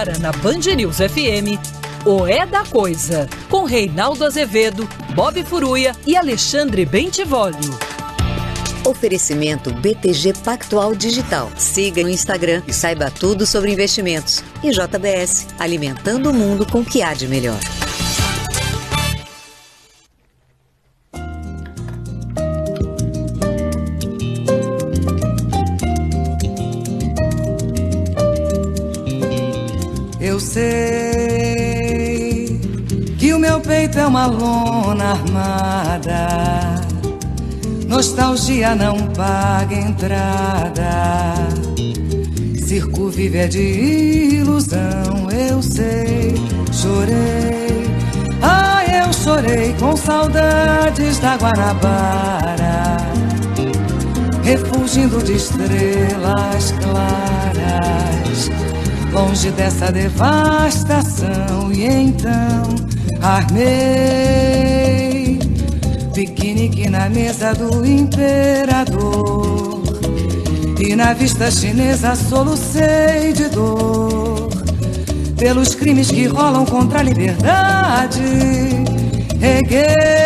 Agora na Band News FM, o É da Coisa, com Reinaldo Azevedo, Bob Furuia e Alexandre Bentivolio. Oferecimento BTG Pactual Digital. Siga no Instagram e saiba tudo sobre investimentos. E JBS, alimentando o mundo com o que há de melhor. Eu sei que o meu peito é uma lona armada. Nostalgia não paga entrada. Circo vive é de ilusão. Eu sei, chorei. Ah, eu chorei com saudades da Guanabara, refugindo de estrelas claras, longe dessa devastação. E então armei piquenique na mesa do imperador, e na vista chinesa solucei de dor pelos crimes que rolam contra a liberdade. Reguei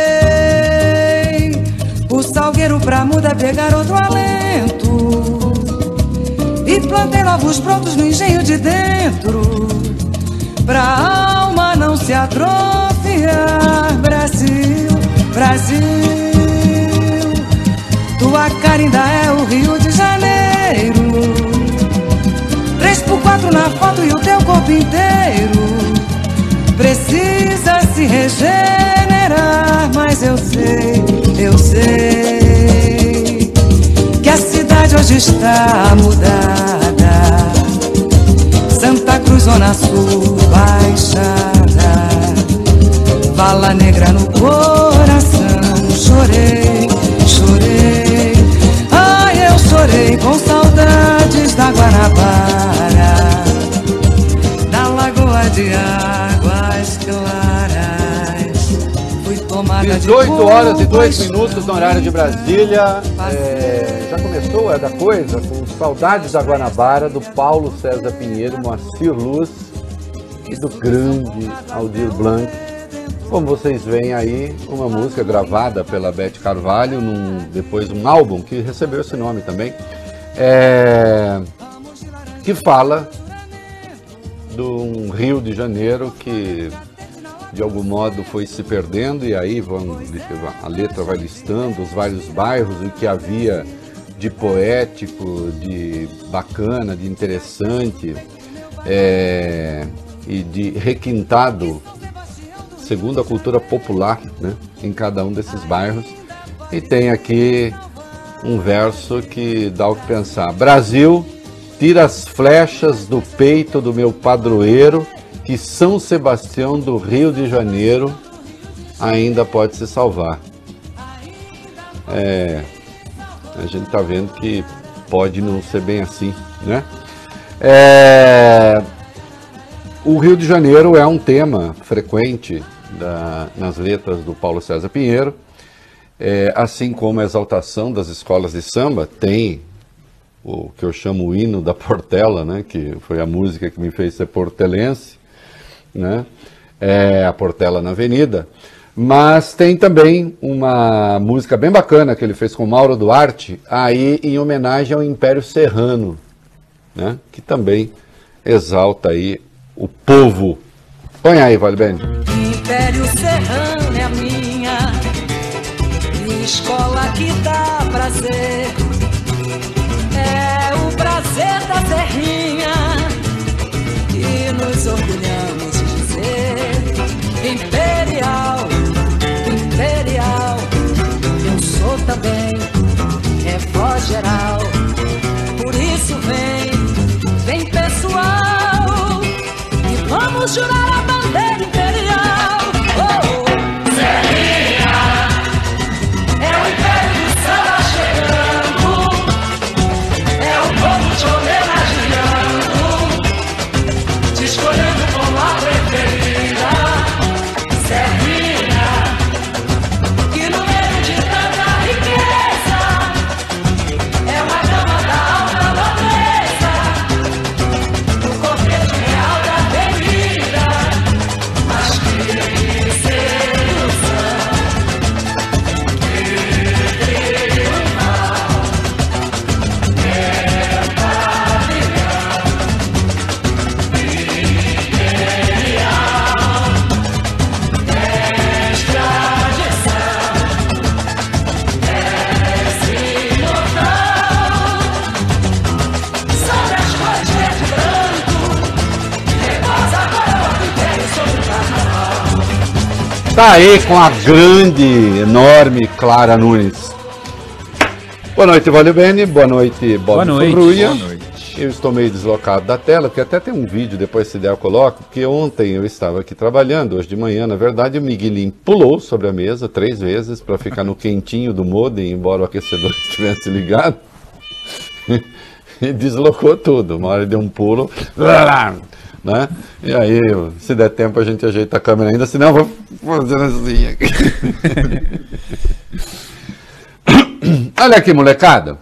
o salgueiro pra muda pegar outro alento, e plantei novos brotos no engenho de dentro, pra alma não se atrofiar. Brasil, Brasil, tua cara ainda é o Rio de Janeiro. 3x4 na foto e o teu corpo inteiro precisa se regenerar. Mas eu sei que a cidade hoje está mudada. Santa Cruz, Zona Sul, Baixada, Vala Negra no coração. Chorei, chorei, ai eu chorei com saudades da Guanabara, da Lagoa de Águas Claras. Fui tomada 18 horas e 2 minutos no horário de Brasília. Já começou É da Coisa com Saudades da Guanabara, do Paulo César Pinheiro, Moacir Luz e do grande Aldir Blanc. Como vocês veem aí, uma música gravada pela Beth Carvalho, depois um álbum que recebeu esse nome também, que fala de um Rio de Janeiro que de algum modo foi se perdendo, e aí a letra vai listando os vários bairros, o que havia de poético, de bacana, de interessante e de requintado segundo a cultura popular, né, em cada um desses bairros. E tem aqui um verso que dá o que pensar. Brasil, tira as flechas do peito do meu padroeiro, que São Sebastião do Rio de Janeiro ainda pode se salvar. A gente está vendo que pode não ser bem assim, né? O Rio de Janeiro é um tema frequente nas letras do Paulo César Pinheiro, assim como a exaltação das escolas de samba. Tem o que eu chamo o hino da Portela, né, que foi a música que me fez ser portelense, né, a Portela na Avenida. Mas tem também uma música bem bacana que ele fez com Mauro Duarte, aí em homenagem ao Império Serrano, né, que também exalta aí o povo. Põe aí, Valbene. Império Serrano é a minha escola que dá prazer. É o prazer da serrinha que nos orgulhamos de dizer. Imperial, imperial, eu sou também, é voz geral. Por isso vem pessoal, e vamos jurar a bandeira imperial. Serrinha, é o império do samba chegando, é o povo te homenageando, te escolhendo como a preferida. Serrinha, que no meio de tanta riqueza é uma dama da alta nobreza, do cortejo real da Tá aí com a grande, enorme Clara Nunes. Boa noite, Valeu Bene. Boa noite, Bob Furruia. Boa noite. Eu estou meio deslocado da tela, porque até tem um vídeo, depois se der eu coloco, porque ontem eu estava aqui trabalhando, hoje de manhã, na verdade, o Miguelinho pulou sobre a mesa 3 vezes para ficar no quentinho do modem, embora o aquecedor estivesse ligado, e deslocou tudo. Uma hora ele deu um pulo, né? E aí, se der tempo, a gente ajeita a câmera ainda, senão eu vou fazer assim aqui. Olha aqui, molecada.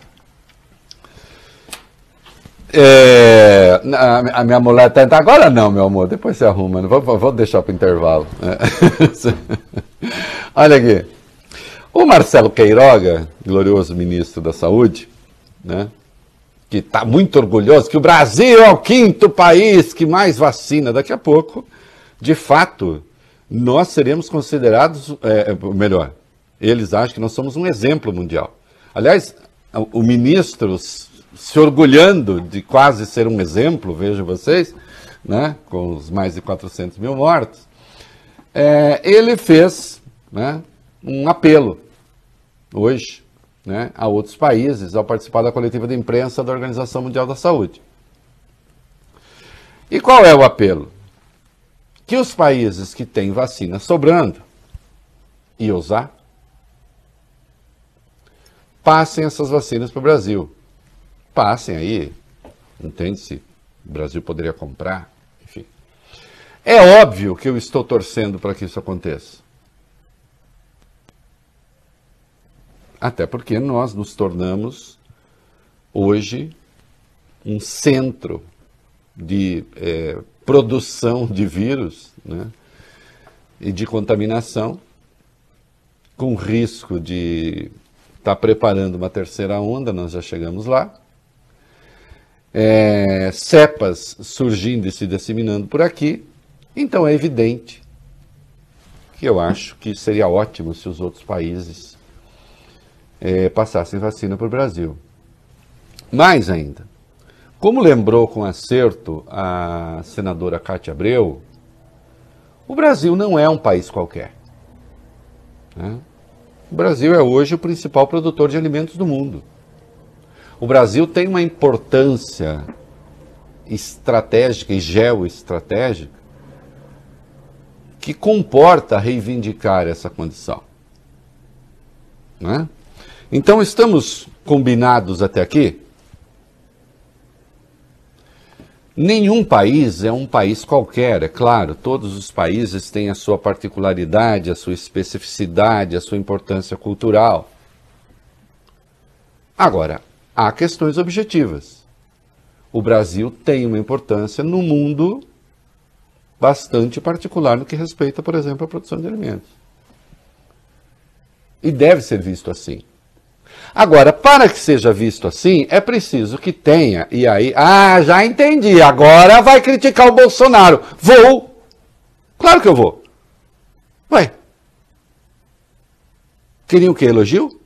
A minha mulher tenta. Agora não, meu amor, depois você arruma. Vou deixar para o intervalo. Olha aqui. O Marcelo Queiroga, glorioso ministro da Saúde, né, que está muito orgulhoso que o Brasil é o 5º país que mais vacina. Daqui a pouco, de fato, nós seremos considerados, melhor, eles acham que nós somos um exemplo mundial. Aliás, o ministro se orgulhando de quase ser um exemplo, vejam vocês, né, com os mais de 400 mil mortos, ele fez, né, um apelo hoje, né, a outros países ao participar da coletiva de imprensa da Organização Mundial da Saúde. E qual é o apelo? Que os países que têm vacina sobrando e usar, passem essas vacinas para o Brasil. Passem aí, entende-se, o Brasil poderia comprar, enfim. É óbvio que eu estou torcendo para que isso aconteça. Até porque nós nos tornamos, hoje, um centro de produção de vírus, né, e de contaminação, com risco de estar preparando uma terceira onda, nós já chegamos lá. Cepas surgindo e se disseminando por aqui, então é evidente que eu acho que seria ótimo se os outros países passassem vacina para o Brasil. Mais ainda, como lembrou com acerto a senadora Cátia Abreu, o Brasil não é um país qualquer, né? O Brasil é hoje o principal produtor de alimentos do mundo. O Brasil tem uma importância estratégica e geoestratégica que comporta reivindicar essa condição, né? Então, estamos combinados até aqui? Nenhum país é um país qualquer, é claro, todos os países têm a sua particularidade, a sua especificidade, a sua importância cultural. Agora, há questões objetivas. O Brasil tem uma importância no mundo bastante particular no que respeita, por exemplo, à produção de alimentos. E deve ser visto assim. Agora, para que seja visto assim, é preciso que tenha, e aí, já entendi, agora vai criticar o Bolsonaro. Vou! Claro que eu vou. Ué, queriam o quê? Elogio?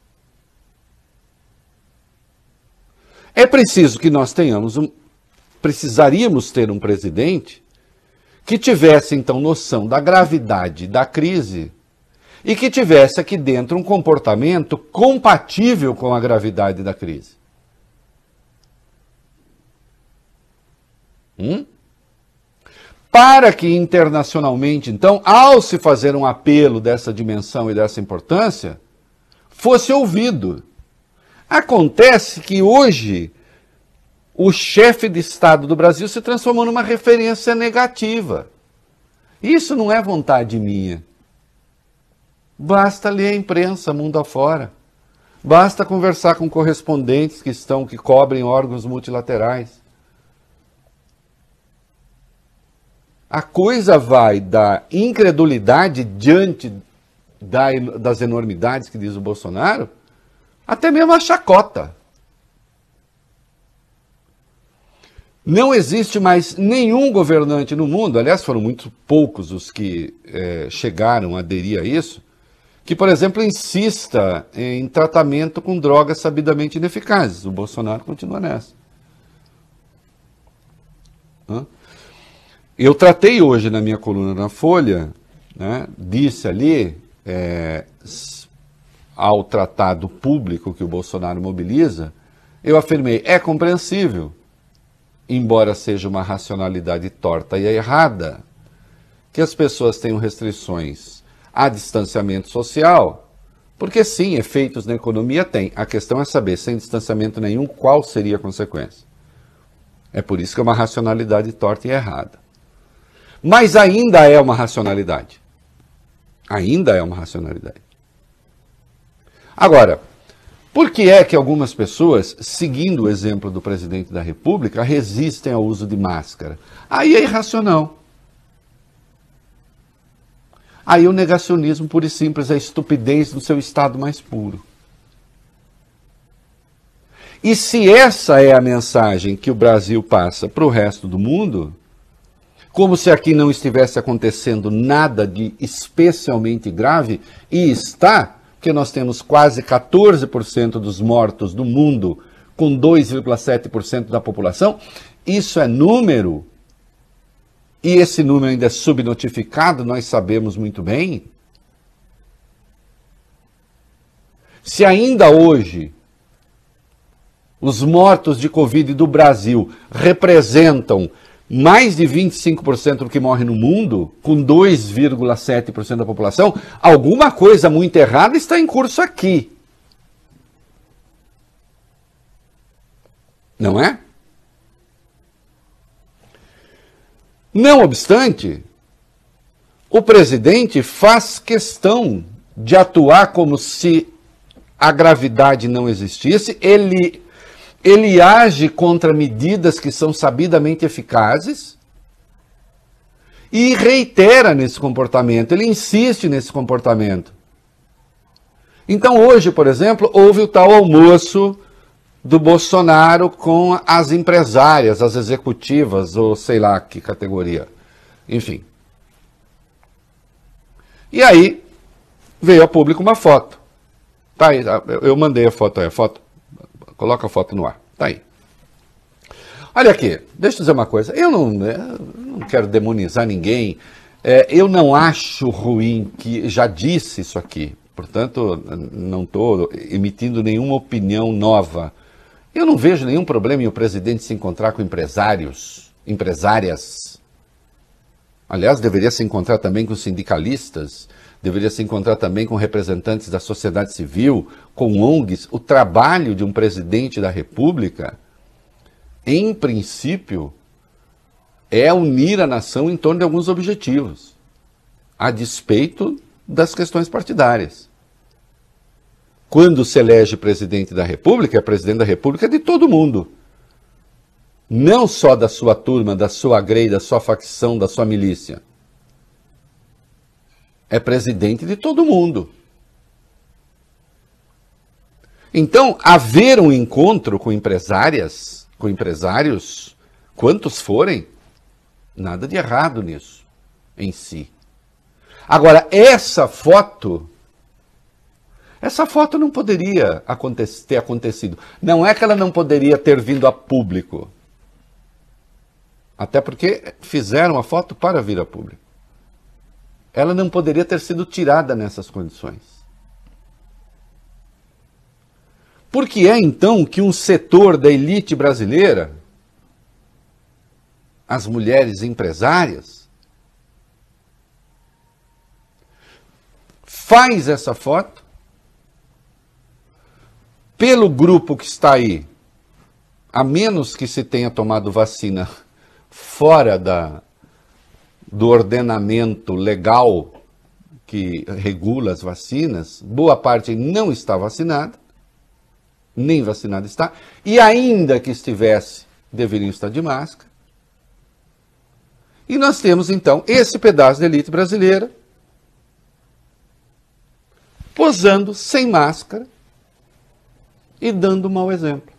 É preciso que nós tenhamos precisaríamos ter um presidente que tivesse, então, noção da gravidade da crise e que tivesse aqui dentro um comportamento compatível com a gravidade da crise. Para que internacionalmente, então, ao se fazer um apelo dessa dimensão e dessa importância, fosse ouvido. Acontece que hoje o chefe de Estado do Brasil se transformou numa referência negativa. Isso não é vontade minha. Basta ler a imprensa mundo afora. Basta conversar com correspondentes que cobrem órgãos multilaterais. A coisa vai da incredulidade diante das enormidades que diz o Bolsonaro, até mesmo a chacota. Não existe mais nenhum governante no mundo, aliás, foram muito poucos os que chegaram a aderir a isso, que, por exemplo, insista em tratamento com drogas sabidamente ineficazes. O Bolsonaro continua nessa. Eu tratei hoje na minha coluna na Folha né, disse ali, ao tratado público que o Bolsonaro mobiliza, eu afirmei, é compreensível, embora seja uma racionalidade torta e errada, que as pessoas tenham restrições a distanciamento social, porque sim, efeitos na economia tem. A questão é saber, sem distanciamento nenhum, qual seria a consequência. É por isso que é uma racionalidade torta e errada. Mas ainda é uma racionalidade. Ainda é uma racionalidade. Agora, por que é que algumas pessoas, seguindo o exemplo do presidente da República, resistem ao uso de máscara? Aí é irracional. Aí o negacionismo puro e simples é a estupidez do seu estado mais puro. E se essa é a mensagem que o Brasil passa para o resto do mundo, como se aqui não estivesse acontecendo nada de especialmente grave, e está, porque nós temos quase 14% dos mortos do mundo, com 2,7% da população, isso é número, e esse número ainda é subnotificado, nós sabemos muito bem. Se ainda hoje os mortos de Covid do Brasil representam mais de 25% do que morre no mundo, com 2,7% da população, alguma coisa muito errada está em curso aqui. Não é? Não obstante, o presidente faz questão de atuar como se a gravidade não existisse, ele age contra medidas que são sabidamente eficazes e reitera nesse comportamento, ele insiste nesse comportamento. Então hoje, por exemplo, houve o tal almoço do Bolsonaro com as empresárias, as executivas, ou sei lá que categoria, enfim. E aí veio a público uma foto. Tá aí, eu mandei a foto aí, coloca a foto no ar, tá aí. Olha aqui, deixa eu dizer uma coisa, eu não quero demonizar ninguém, eu não acho ruim, que já disse isso aqui, portanto não estou emitindo nenhuma opinião nova. Eu não vejo nenhum problema em o presidente se encontrar com empresárias. Aliás, deveria se encontrar também com sindicalistas, deveria se encontrar também com representantes da sociedade civil, com ONGs. O trabalho de um presidente da República, em princípio, é unir a nação em torno de alguns objetivos, a despeito das questões partidárias. Quando se elege presidente da República, é presidente da República de todo mundo. Não só da sua turma, da sua grei, da sua facção, da sua milícia. É presidente de todo mundo. Então, haver um encontro com empresários, quantos forem, nada de errado nisso, em si. Agora, essa foto não poderia ter acontecido. Não é que ela não poderia ter vindo a público. Até porque fizeram a foto para vir a público. Ela não poderia ter sido tirada nessas condições. Por que é, então, que um setor da elite brasileira, as mulheres empresárias, faz essa foto pelo grupo que está aí, a menos que se tenha tomado vacina fora do ordenamento legal que regula as vacinas, boa parte não está vacinada, nem vacinada está, e ainda que estivesse, deveriam estar de máscara. E nós temos, então, esse pedaço da elite brasileira posando sem máscara e dando um mau exemplo.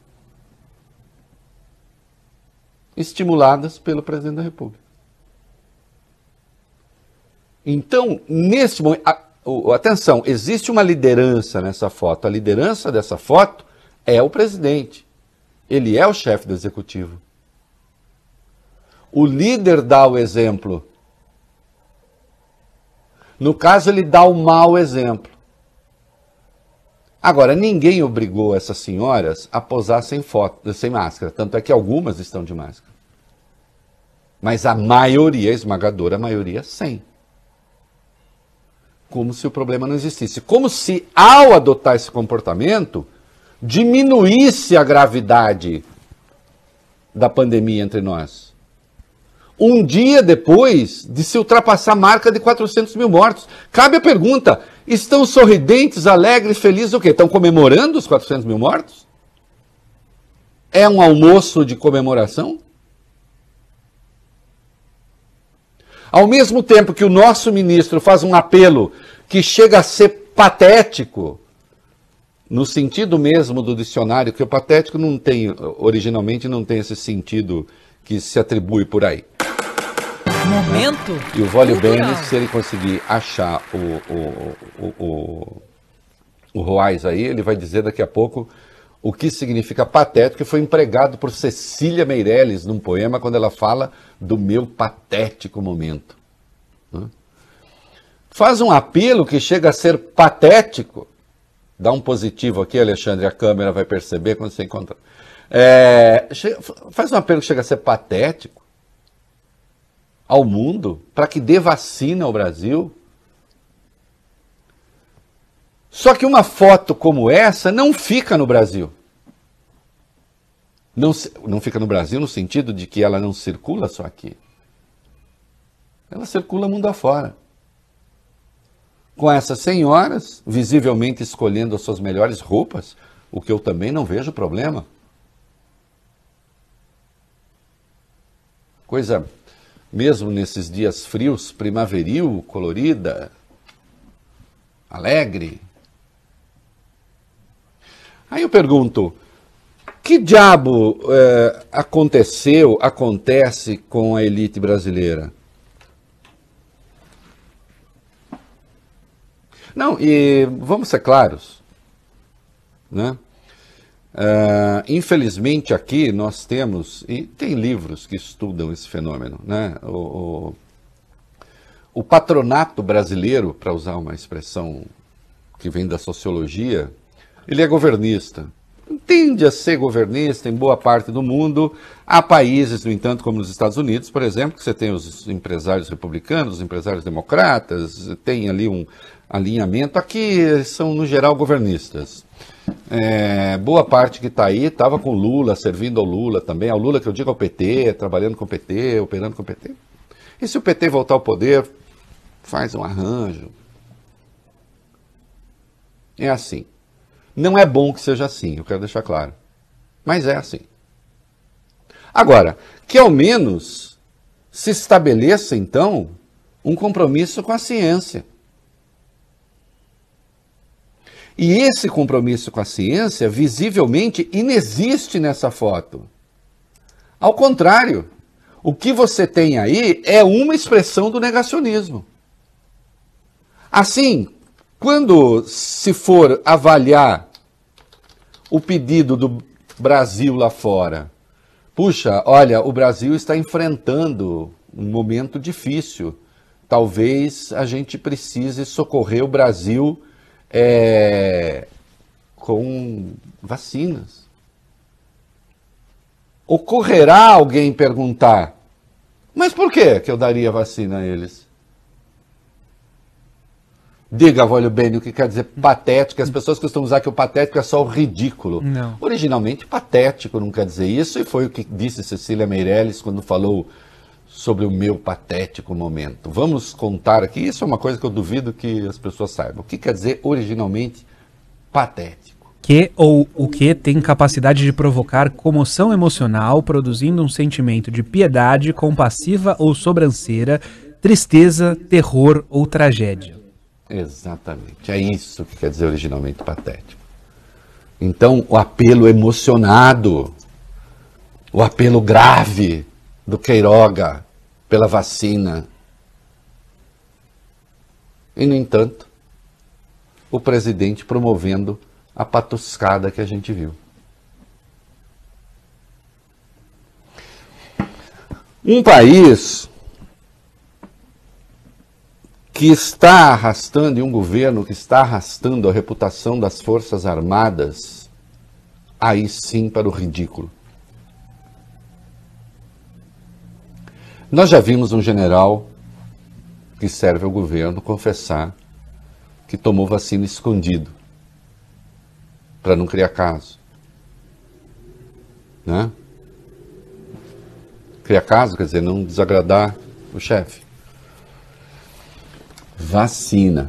Estimuladas pelo presidente da República. Então, nesse momento, atenção, existe uma liderança nessa foto. A liderança dessa foto é o presidente. Ele é o chefe do executivo. O líder dá o exemplo. No caso, ele dá o mau exemplo. Agora, ninguém obrigou essas senhoras a posar sem máscara. Tanto é que algumas estão de máscara. Mas a maioria, a esmagadora maioria, sem. Como se o problema não existisse. Como se, ao adotar esse comportamento, diminuísse a gravidade da pandemia entre nós. Um dia depois de se ultrapassar a marca de 400 mil mortos. Cabe a pergunta, estão sorridentes, alegres, felizes, o quê? Estão comemorando os 400 mil mortos? É um almoço de comemoração? Ao mesmo tempo que o nosso ministro faz um apelo que chega a ser patético, no sentido mesmo do dicionário, que o patético não tem, originalmente não tem esse sentido que se atribui por aí. Momento. E o Vólio cultural. Benes, se ele conseguir achar o Roais aí, ele vai dizer daqui a pouco o que significa patético, que foi empregado por Cecília Meirelles num poema quando ela fala do meu patético momento. Faz um apelo que chega a ser patético. Dá um positivo aqui, Alexandre, a câmera vai perceber quando você encontrar. Faz um apelo que chega a ser patético ao mundo para que dê vacina ao Brasil. Só que uma foto como essa não fica no Brasil. Não fica no Brasil no sentido de que ela não circula só aqui. Ela circula mundo afora. Com essas senhoras, visivelmente escolhendo as suas melhores roupas, o que eu também não vejo problema. Coisa, mesmo nesses dias frios, primaveril, colorida, alegre. Aí eu pergunto, que diabo acontece com a elite brasileira? Não, e vamos ser claros, né? Infelizmente aqui nós temos, e tem livros que estudam esse fenômeno, né? O patronato brasileiro, para usar uma expressão que vem da sociologia, ele é governista. Tende a ser governista em boa parte do mundo. Há países, no entanto, como nos Estados Unidos, por exemplo, que você tem os empresários republicanos, os empresários democratas, tem ali um alinhamento. Aqui são, no geral, governistas. Boa parte que está aí estava com Lula, servindo ao Lula também. Ao Lula que eu digo ao PT, trabalhando com o PT, operando com o PT. E se o PT voltar ao poder, faz um arranjo. É assim. Não é bom que seja assim, eu quero deixar claro. Mas é assim. Agora, que ao menos se estabeleça, então, um compromisso com a ciência. E esse compromisso com a ciência, visivelmente, inexiste nessa foto. Ao contrário, o que você tem aí é uma expressão do negacionismo. Assim, quando se for avaliar o pedido do Brasil lá fora, puxa, olha, o Brasil está enfrentando um momento difícil. Talvez a gente precise socorrer o Brasil com vacinas. Ocorrerá alguém perguntar, mas por que eu daria vacina a eles? Diga, Vólio Bene, o que quer dizer patético. As pessoas costumam usar que o patético é só o ridículo. Não. Originalmente, patético não quer dizer isso, e foi o que disse Cecília Meirelles quando falou sobre o meu patético momento. Vamos contar aqui, isso é uma coisa que eu duvido que as pessoas saibam. O que quer dizer originalmente patético? Que ou o que tem capacidade de provocar comoção emocional, produzindo um sentimento de piedade, compassiva ou sobranceira, tristeza, terror ou tragédia. Exatamente, é isso que quer dizer originalmente patético. Então, o apelo emocionado, o apelo grave do Queiroga pela vacina. E, no entanto, o presidente promovendo a patuscada que a gente viu. Um país que está arrastando, e um governo que está arrastando a reputação das Forças Armadas, aí sim para o ridículo. Nós já vimos um general que serve ao governo confessar que tomou vacina escondido, para não criar caso. Né? Criar caso quer dizer não desagradar o chefe. Vacina.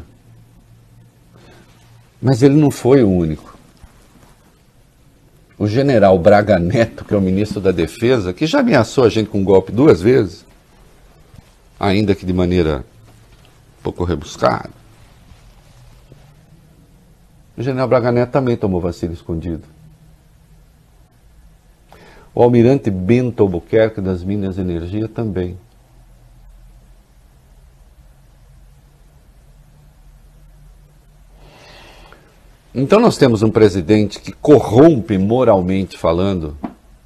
Mas ele não foi o único. O general Braga Neto, que é o ministro da Defesa, que já ameaçou a gente com um golpe 2 vezes, ainda que de maneira um pouco rebuscada. O general Braga Neto também tomou vacina escondido. O almirante Bento Albuquerque das Minas de Energia também. Então nós temos um presidente que corrompe moralmente falando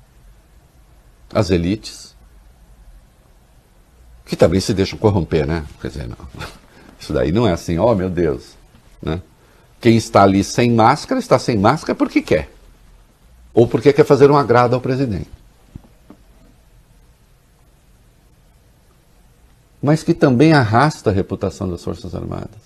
as elites, que também se deixam corromper, né? Quer dizer, não. Isso daí não é assim, oh meu Deus, né? Quem está ali sem máscara, está sem máscara porque quer. Ou porque quer fazer um agrado ao presidente. Mas que também arrasta a reputação das Forças Armadas.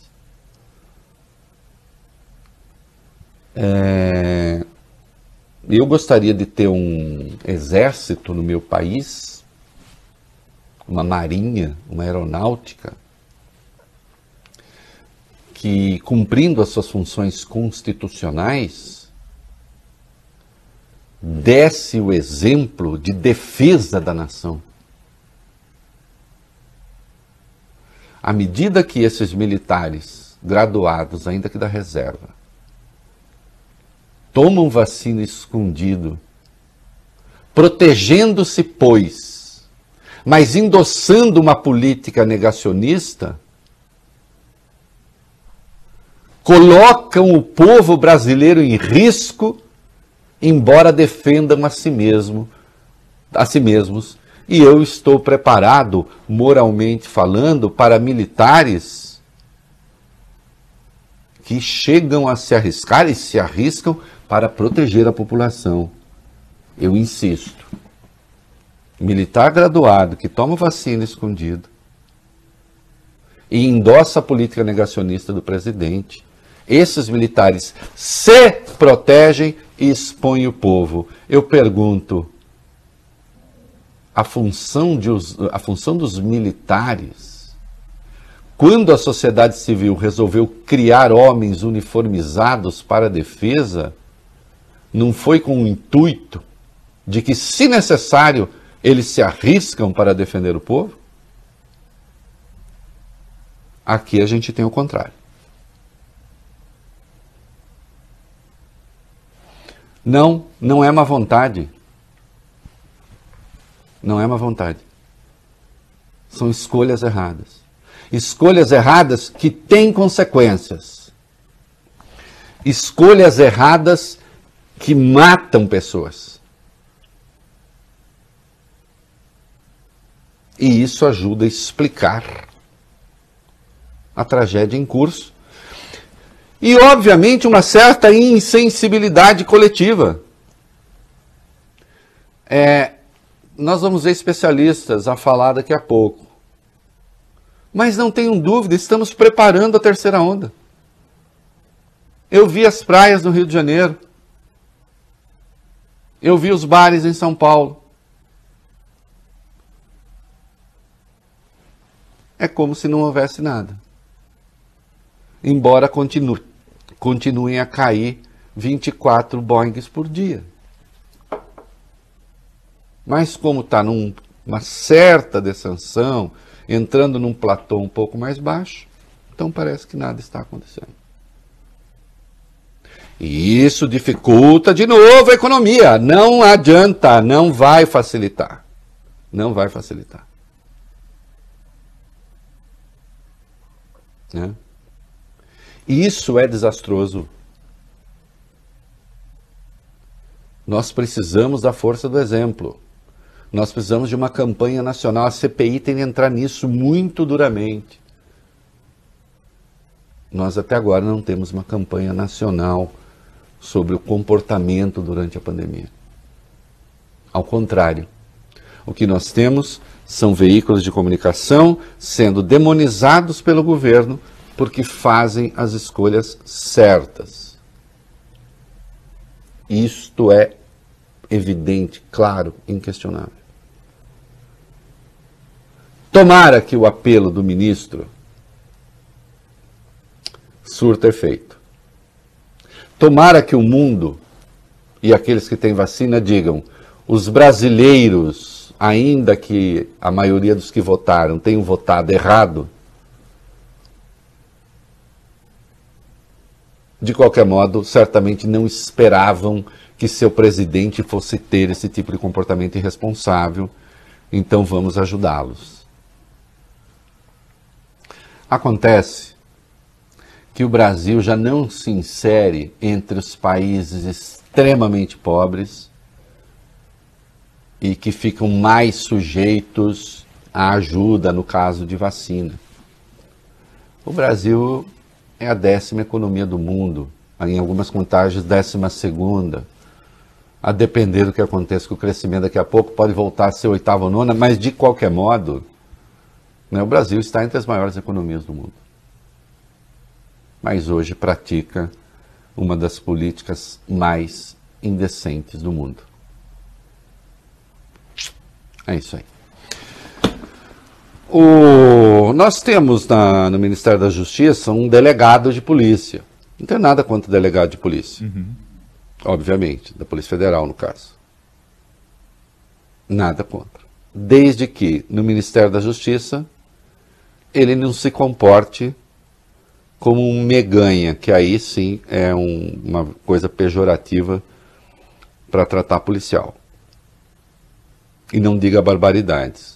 Eu gostaria de ter um exército no meu país, uma marinha, uma aeronáutica, que, cumprindo as suas funções constitucionais, desse o exemplo de defesa da nação. À medida que esses militares graduados, ainda que da reserva, tomam vacina escondido, protegendo-se, pois, mas endossando uma política negacionista, colocam o povo brasileiro em risco, embora defendam a si mesmos. E eu estou preparado, moralmente falando, para militares que chegam a se arriscar e se arriscam para proteger a população. Eu insisto. Militar graduado que toma vacina escondido e endossa a política negacionista do presidente, esses militares se protegem e expõem o povo. Eu pergunto, a função dos militares, quando a sociedade civil resolveu criar homens uniformizados para a defesa, não foi com o intuito de que, se necessário, eles se arriscam para defender o povo? Aqui a gente tem o contrário. Não é má vontade. Não é má vontade. São escolhas erradas. Escolhas erradas que têm consequências. Escolhas erradas que matam pessoas. E isso ajuda a explicar a tragédia em curso. E, obviamente, uma certa insensibilidade coletiva. Nós vamos ver especialistas a falar daqui a pouco. Mas não tenham dúvida, estamos preparando a terceira onda. Eu vi as praias no Rio de Janeiro. Eu vi os bares em São Paulo. É como se não houvesse nada. Embora continuem a cair 24 Boeings por dia. Mas como está numa certa descensão, entrando num platô um pouco mais baixo, então parece que nada está acontecendo. E isso dificulta de novo a economia. Não adianta, não vai facilitar. Não vai facilitar. Né? Isso é desastroso. Nós precisamos da força do exemplo. Nós precisamos de uma campanha nacional. A CPI tem que entrar nisso muito duramente. nós até agora não temos uma campanha nacional sobre o comportamento durante a pandemia. Ao contrário, o que nós temos são veículos de comunicação sendo demonizados pelo governo porque fazem as escolhas certas. Isto é evidente, claro, inquestionável. Tomara que o apelo do ministro surta efeito. Tomara que o mundo e aqueles que têm vacina digam: os brasileiros, ainda que a maioria dos que votaram tenham votado errado, de qualquer modo, certamente não esperavam que seu presidente fosse ter esse tipo de comportamento irresponsável, então vamos ajudá-los. Acontece que o Brasil já não se insere entre os países extremamente pobres e que ficam mais sujeitos à ajuda no caso de vacina. O Brasil é a 10ª economia do mundo, em algumas contagens 12ª. A depender do que aconteça com o crescimento, daqui a pouco pode voltar a ser 8ª ou 9ª, mas de qualquer modo, o Brasil está entre as maiores economias do mundo. Mas hoje pratica uma das políticas mais indecentes do mundo. É isso aí. Nós temos no Ministério da Justiça um delegado de polícia. Não tem nada contra o delegado de polícia. Obviamente, da Polícia Federal, no caso. Nada contra. Desde que, no Ministério da Justiça, ele não se comporte como um meganha, que aí sim é uma coisa pejorativa para tratar policial. E não diga barbaridades.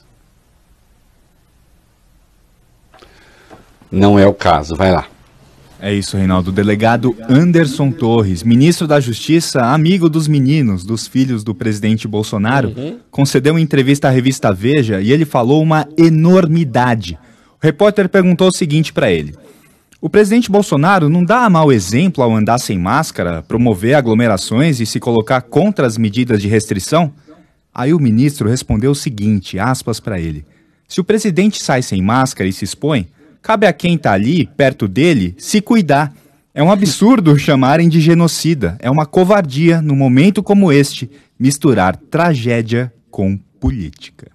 Não é o caso, vai lá. É isso, Reinaldo. O delegado Anderson Torres, ministro da Justiça, amigo dos meninos, dos filhos do presidente Bolsonaro, concedeu uma entrevista à revista Veja e ele falou uma enormidade. O repórter perguntou o seguinte para ele: o presidente Bolsonaro não dá mau exemplo ao andar sem máscara, promover aglomerações e se colocar contra as medidas de restrição? Aí o ministro respondeu o seguinte, aspas para ele: se o presidente sai sem máscara e se expõe, cabe a quem está ali, perto dele, se cuidar. É um absurdo chamarem de genocida. É uma covardia, num momento como este, misturar tragédia com política.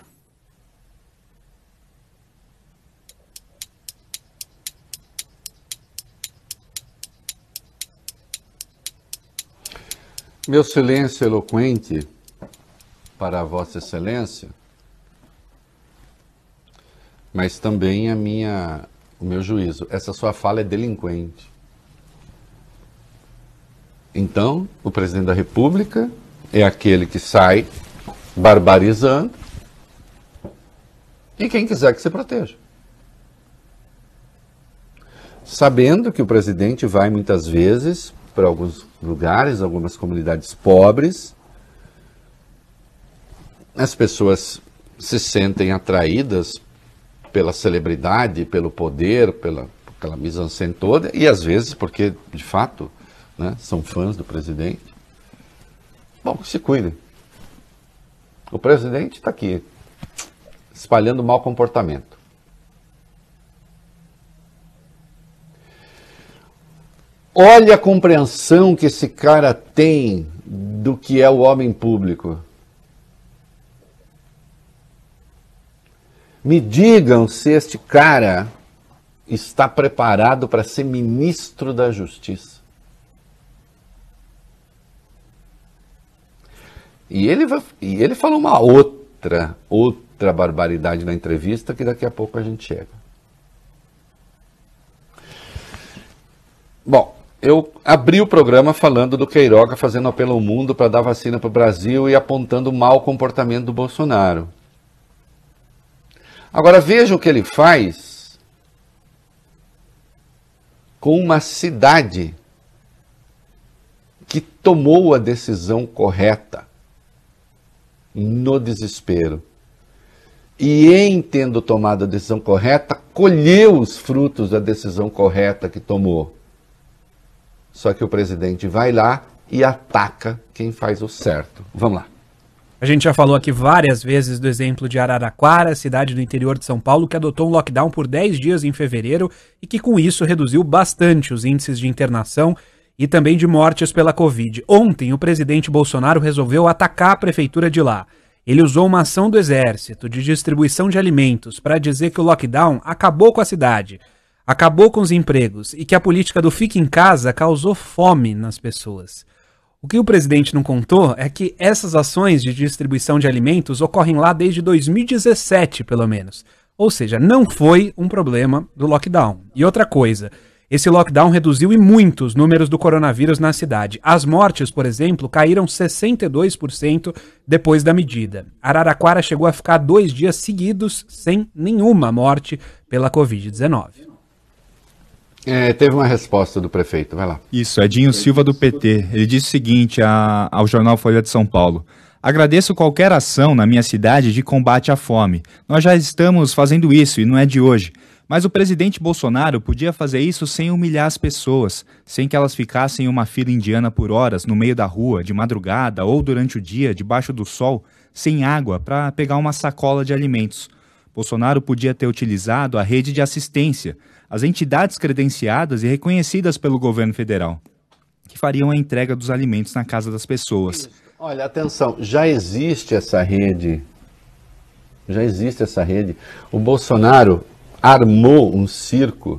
Meu silêncio eloquente para a Vossa Excelência, mas também o meu juízo. Essa sua fala é delinquente. Então, o presidente da República é aquele que sai barbarizando e quem quiser que se proteja. Sabendo que o presidente vai muitas vezes para alguns lugares, algumas comunidades pobres, as pessoas se sentem atraídas pela celebridade, pelo poder, pela mise-en-scène toda, e às vezes porque, de fato, são fãs do presidente. Bom, que se cuidem. O presidente está aqui, espalhando mau comportamento. Olha a compreensão que esse cara tem do que é o homem público. Me digam se este cara está preparado para ser ministro da Justiça. E ele falou uma outra barbaridade na entrevista que daqui a pouco a gente chega. Bom, eu abri o programa falando do Queiroga fazendo apelo ao mundo para dar vacina para o Brasil e apontando o mau comportamento do Bolsonaro. Agora veja o que ele faz com uma cidade que tomou a decisão correta no desespero e em tendo tomado a decisão correta, colheu os frutos da decisão correta que tomou. Só que o presidente vai lá e ataca quem faz o certo. Vamos lá. A gente já falou aqui várias vezes do exemplo de Araraquara, cidade do interior de São Paulo, que adotou um lockdown por 10 dias em fevereiro e que com isso reduziu bastante os índices de internação e também de mortes pela Covid. Ontem, o presidente Bolsonaro resolveu atacar a prefeitura de lá. Ele usou uma ação do Exército de distribuição de alimentos para dizer que o lockdown acabou com a cidade, acabou com os empregos e que a política do fique em casa causou fome nas pessoas. O que o presidente não contou é que essas ações de distribuição de alimentos ocorrem lá desde 2017, pelo menos. Ou seja, não foi um problema do lockdown. E outra coisa, esse lockdown reduziu e muito os números do coronavírus na cidade. As mortes, por exemplo, caíram 62% depois da medida. Araraquara chegou a ficar 2 dias seguidos sem nenhuma morte pela Covid-19. Teve uma resposta do prefeito, vai lá. Isso, Edinho Silva do PT. Ele disse o seguinte ao jornal Folha de São Paulo: agradeço qualquer ação na minha cidade de combate à fome. Nós já estamos fazendo isso e não é de hoje. Mas o presidente Bolsonaro podia fazer isso sem humilhar as pessoas, sem que elas ficassem em uma fila indiana por horas no meio da rua, de madrugada ou durante o dia, debaixo do sol, sem água, para pegar uma sacola de alimentos. Bolsonaro podia ter utilizado a rede de assistência, as entidades credenciadas e reconhecidas pelo governo federal, que fariam a entrega dos alimentos na casa das pessoas. Olha, atenção, já existe essa rede. O Bolsonaro armou um circo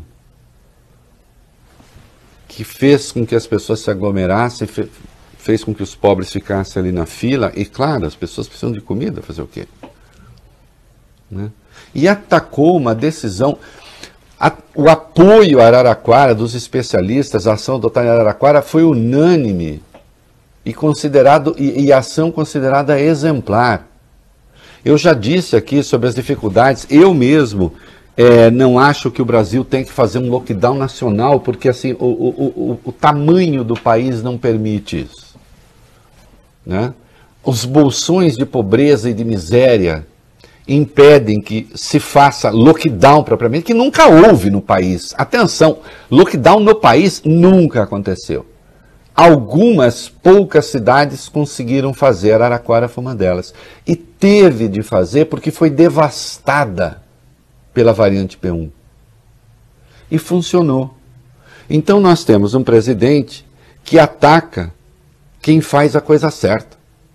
que fez com que as pessoas se aglomerassem, fez com que os pobres ficassem ali na fila, e claro, as pessoas precisam de comida, fazer o quê? Né? E atacou uma decisão, o apoio a Araraquara dos especialistas, a ação adotada em Araraquara foi unânime e a ação considerada exemplar. Eu já disse aqui sobre as dificuldades, eu mesmo não acho que o Brasil tem que fazer um lockdown nacional, porque assim, o tamanho do país não permite isso. Né? Os bolsões de pobreza e de miséria impedem que se faça lockdown propriamente, que nunca houve no país. Atenção, lockdown no país nunca aconteceu. Algumas poucas cidades conseguiram fazer, Araraquara foi uma delas. E teve de fazer porque foi devastada pela variante P1. E funcionou. Então nós temos um presidente que ataca quem faz a coisa certa.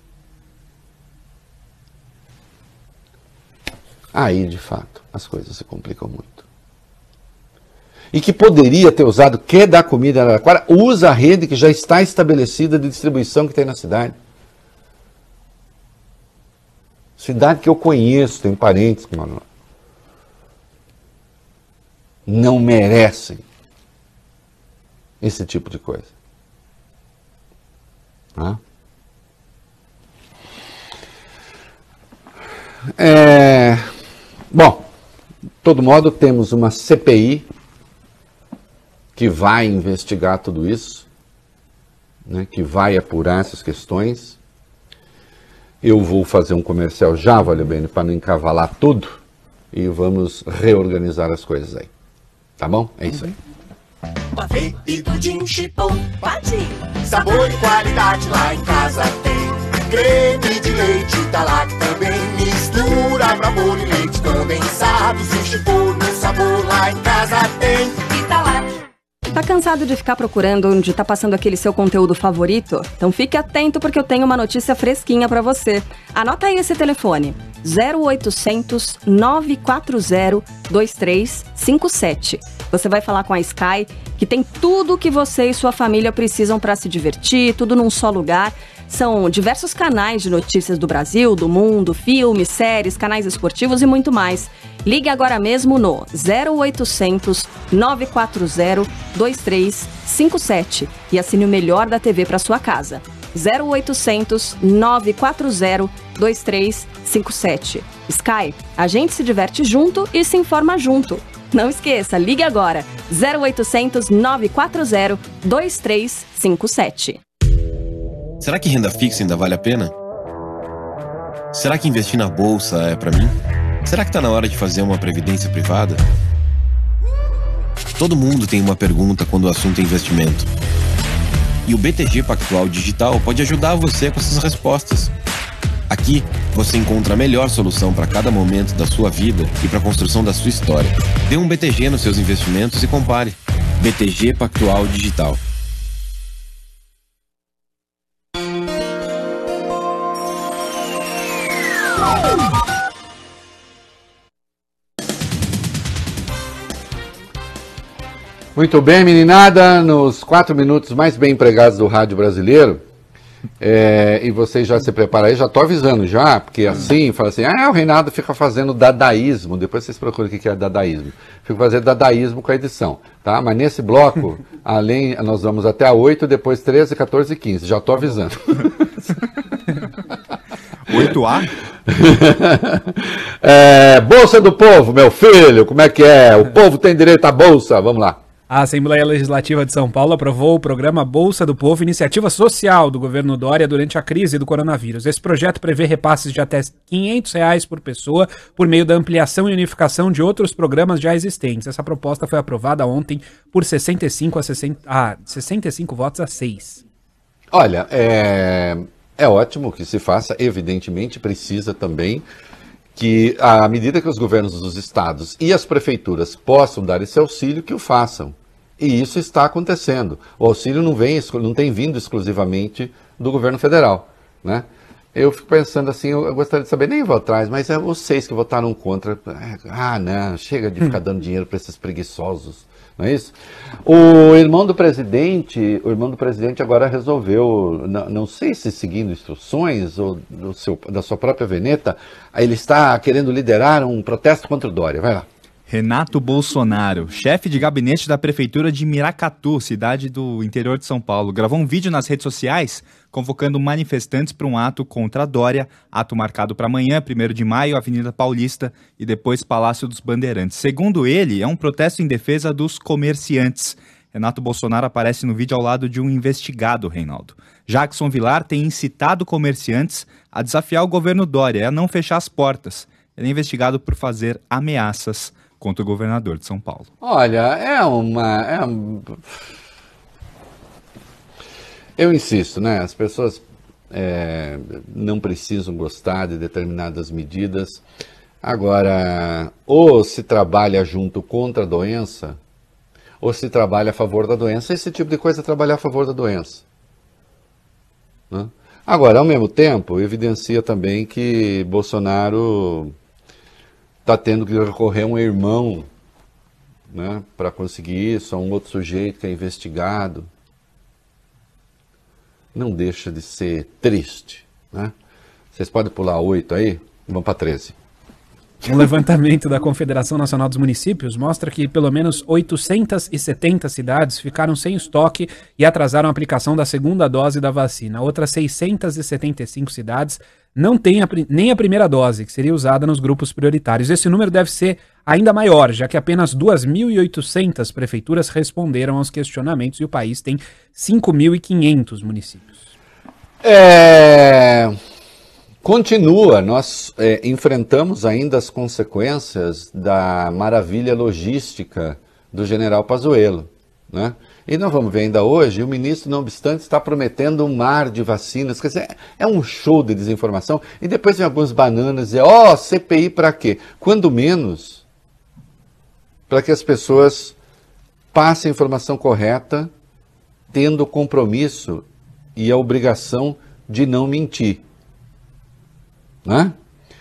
Aí, de fato, as coisas se complicam muito. E que poderia ter usado, quer dar comida em Araraquara, usa a rede que já está estabelecida de distribuição que tem na cidade. Cidade que eu conheço, tenho parentes que moram lá. Não merecem esse tipo de coisa. Tá? Bom, de todo modo, temos uma CPI que vai investigar tudo isso, né, que vai apurar essas questões. Eu vou fazer um comercial já, vale bem, para não encavalar tudo, e vamos reorganizar as coisas aí. Tá bom? É isso aí. Pavê e pudim chipom, patim. Sabor e qualidade lá em casa tem. Creme de leite tá lá também. Mistura pra molho e leite condensado. Se chipom no sabor lá em casa tem. E tá lá. Tá cansado de ficar procurando onde tá passando aquele seu conteúdo favorito? Então fique atento porque eu tenho uma notícia fresquinha pra você. Anota aí esse telefone: 0800 940 2357. Você vai falar com a Sky, que tem tudo o que você e sua família precisam para se divertir, tudo num só lugar. São diversos canais de notícias do Brasil, do mundo, filmes, séries, canais esportivos e muito mais. Ligue agora mesmo no 0800 940 2357 e assine o melhor da TV para sua casa. 0800 940 2357. Sky, a gente se diverte junto e se informa junto. Não esqueça, ligue agora. 0800 940 2357. Será que renda fixa ainda vale a pena? Será que investir na bolsa é pra mim? Será que está na hora de fazer uma previdência privada? Todo mundo tem uma pergunta quando o assunto é investimento. E o BTG Pactual Digital pode ajudar você com essas respostas. Aqui, você encontra a melhor solução para cada momento da sua vida e para a construção da sua história. Dê um BTG nos seus investimentos e compare. BTG Pactual Digital. Muito bem, meninada, nos 4 minutos mais bem empregados do rádio brasileiro, e vocês já se preparam aí, já estou avisando já, porque assim, fala assim, o Reinaldo fica fazendo dadaísmo, depois vocês procuram o que é dadaísmo, fico fazendo dadaísmo com a edição, tá? Mas nesse bloco, além, nós vamos até a 8, depois 13, 14 e 15, já estou avisando. 8A? Bolsa do Povo, meu filho, como é que é? O povo tem direito à bolsa, vamos lá. A Assembleia Legislativa de São Paulo aprovou o programa Bolsa do Povo, iniciativa social do governo Dória durante a crise do coronavírus. Esse projeto prevê repasses de até R$ 500 por pessoa por meio da ampliação e unificação de outros programas já existentes. Essa proposta foi aprovada ontem por 65 votos a 6. Olha, é ótimo que se faça, evidentemente precisa também que, à medida que os governos dos estados e as prefeituras possam dar esse auxílio, que o façam. E isso está acontecendo. O auxílio não tem vindo exclusivamente do governo federal, né? Eu fico pensando assim, eu gostaria de saber, nem vou atrás, mas os 6 que votaram contra, não, chega de ficar dando dinheiro para esses preguiçosos, não é isso? O irmão do presidente agora resolveu, não sei se seguindo instruções ou da sua própria veneta, ele está querendo liderar um protesto contra o Dória, vai lá. Renato Bolsonaro, chefe de gabinete da prefeitura de Miracatu, cidade do interior de São Paulo, gravou um vídeo nas redes sociais convocando manifestantes para um ato contra a Dória, ato marcado para amanhã, 1º de maio, Avenida Paulista e depois Palácio dos Bandeirantes. Segundo ele, é um protesto em defesa dos comerciantes. Renato Bolsonaro aparece no vídeo ao lado de um investigado, Reinaldo. Jackson Vilar tem incitado comerciantes a desafiar o governo Dória, a não fechar as portas. Ele é investigado por fazer ameaças contra o governador de São Paulo. Olha, eu insisto, né? As pessoas não precisam gostar de determinadas medidas. Agora, ou se trabalha junto contra a doença, ou se trabalha a favor da doença. Esse tipo de coisa é trabalhar a favor da doença, né? Agora, ao mesmo tempo, evidencia também que Bolsonaro está tendo que recorrer a um irmão, né, para conseguir isso, a um outro sujeito que é investigado. Não deixa de ser triste, né? Vocês podem pular 8 aí? Vamos para 13. Um levantamento da Confederação Nacional dos Municípios mostra que pelo menos 870 cidades ficaram sem estoque e atrasaram a aplicação da segunda dose da vacina. Outras 675 cidades não têm nem a primeira dose, que seria usada nos grupos prioritários. Esse número deve ser ainda maior, já que apenas 2.800 prefeituras responderam aos questionamentos e o país tem 5.500 municípios. Continua, nós enfrentamos ainda as consequências da maravilha logística do general Pazuello, né? E nós vamos ver ainda hoje, o ministro, não obstante, está prometendo um mar de vacinas. Quer dizer, é um show de desinformação. E depois vem alguns bananas dizer, CPI para quê? Quando menos, para que as pessoas passem a informação correta, tendo o compromisso e a obrigação de não mentir, né?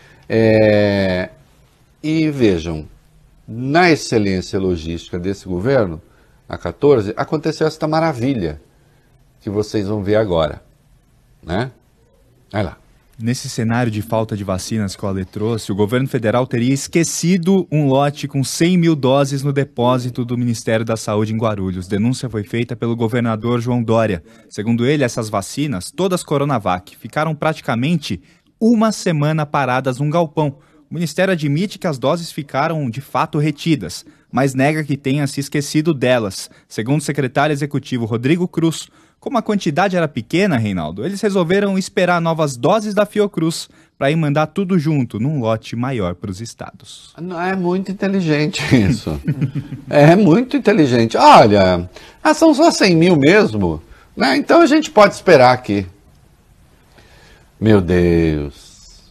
E vejam, na excelência logística desse governo, a 14, aconteceu esta maravilha que vocês vão ver agora, né? Vai lá. Nesse cenário de falta de vacinas que o Ale trouxe, o governo federal teria esquecido um lote com 100 mil doses no depósito do Ministério da Saúde em Guarulhos. Denúncia foi feita pelo governador João Dória. Segundo ele, essas vacinas, todas Coronavac, ficaram praticamente uma semana paradas num galpão. O Ministério admite que as doses ficaram, de fato, retidas, mas nega que tenha se esquecido delas. Segundo o secretário executivo Rodrigo Cruz, como a quantidade era pequena, Reinaldo, eles resolveram esperar novas doses da Fiocruz para ir mandar tudo junto, num lote maior para os estados. Não, é muito inteligente isso. É muito inteligente. Olha, são só 100 mil mesmo, né? Então a gente pode esperar aqui. Meu Deus.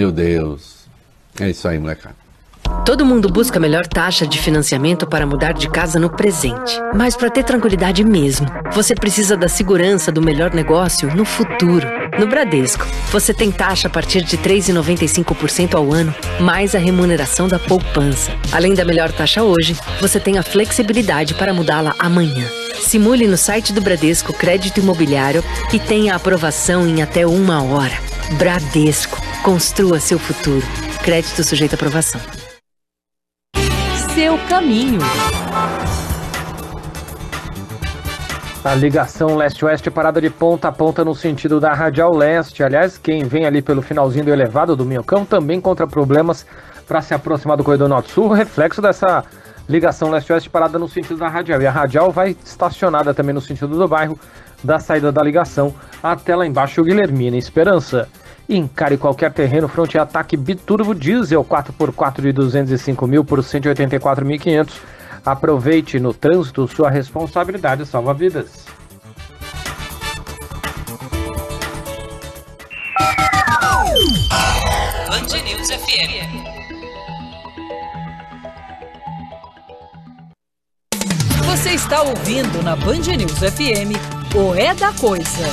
É isso aí, molecada. Todo mundo busca a melhor taxa de financiamento para mudar de casa no presente. Mas para ter tranquilidade mesmo, você precisa da segurança do melhor negócio no futuro. No Bradesco, você tem taxa a partir de 3,95% ao ano, mais a remuneração da poupança. Além da melhor taxa hoje, você tem a flexibilidade para mudá-la amanhã. Simule no site do Bradesco Crédito Imobiliário e tenha aprovação em até 1 hora. Bradesco. Construa seu futuro. Crédito sujeito à aprovação. Seu caminho. A ligação leste-oeste parada de ponta a ponta no sentido da Radial Leste. Aliás, quem vem ali pelo finalzinho do elevado do Minhocão também encontra problemas para se aproximar do corredor norte-sul, reflexo dessa ligação leste-oeste parada no sentido da Radial. E a Radial vai estacionada também no sentido do bairro, da saída da ligação até lá embaixo o Guilhermina Esperança. Encare qualquer terreno fronte a ataque biturbo diesel 4x4 de 205 mil por 184.500. Aproveite no trânsito, sua responsabilidade salva vidas. Band News FM. Você está ouvindo na Band News FM o É da Coisa.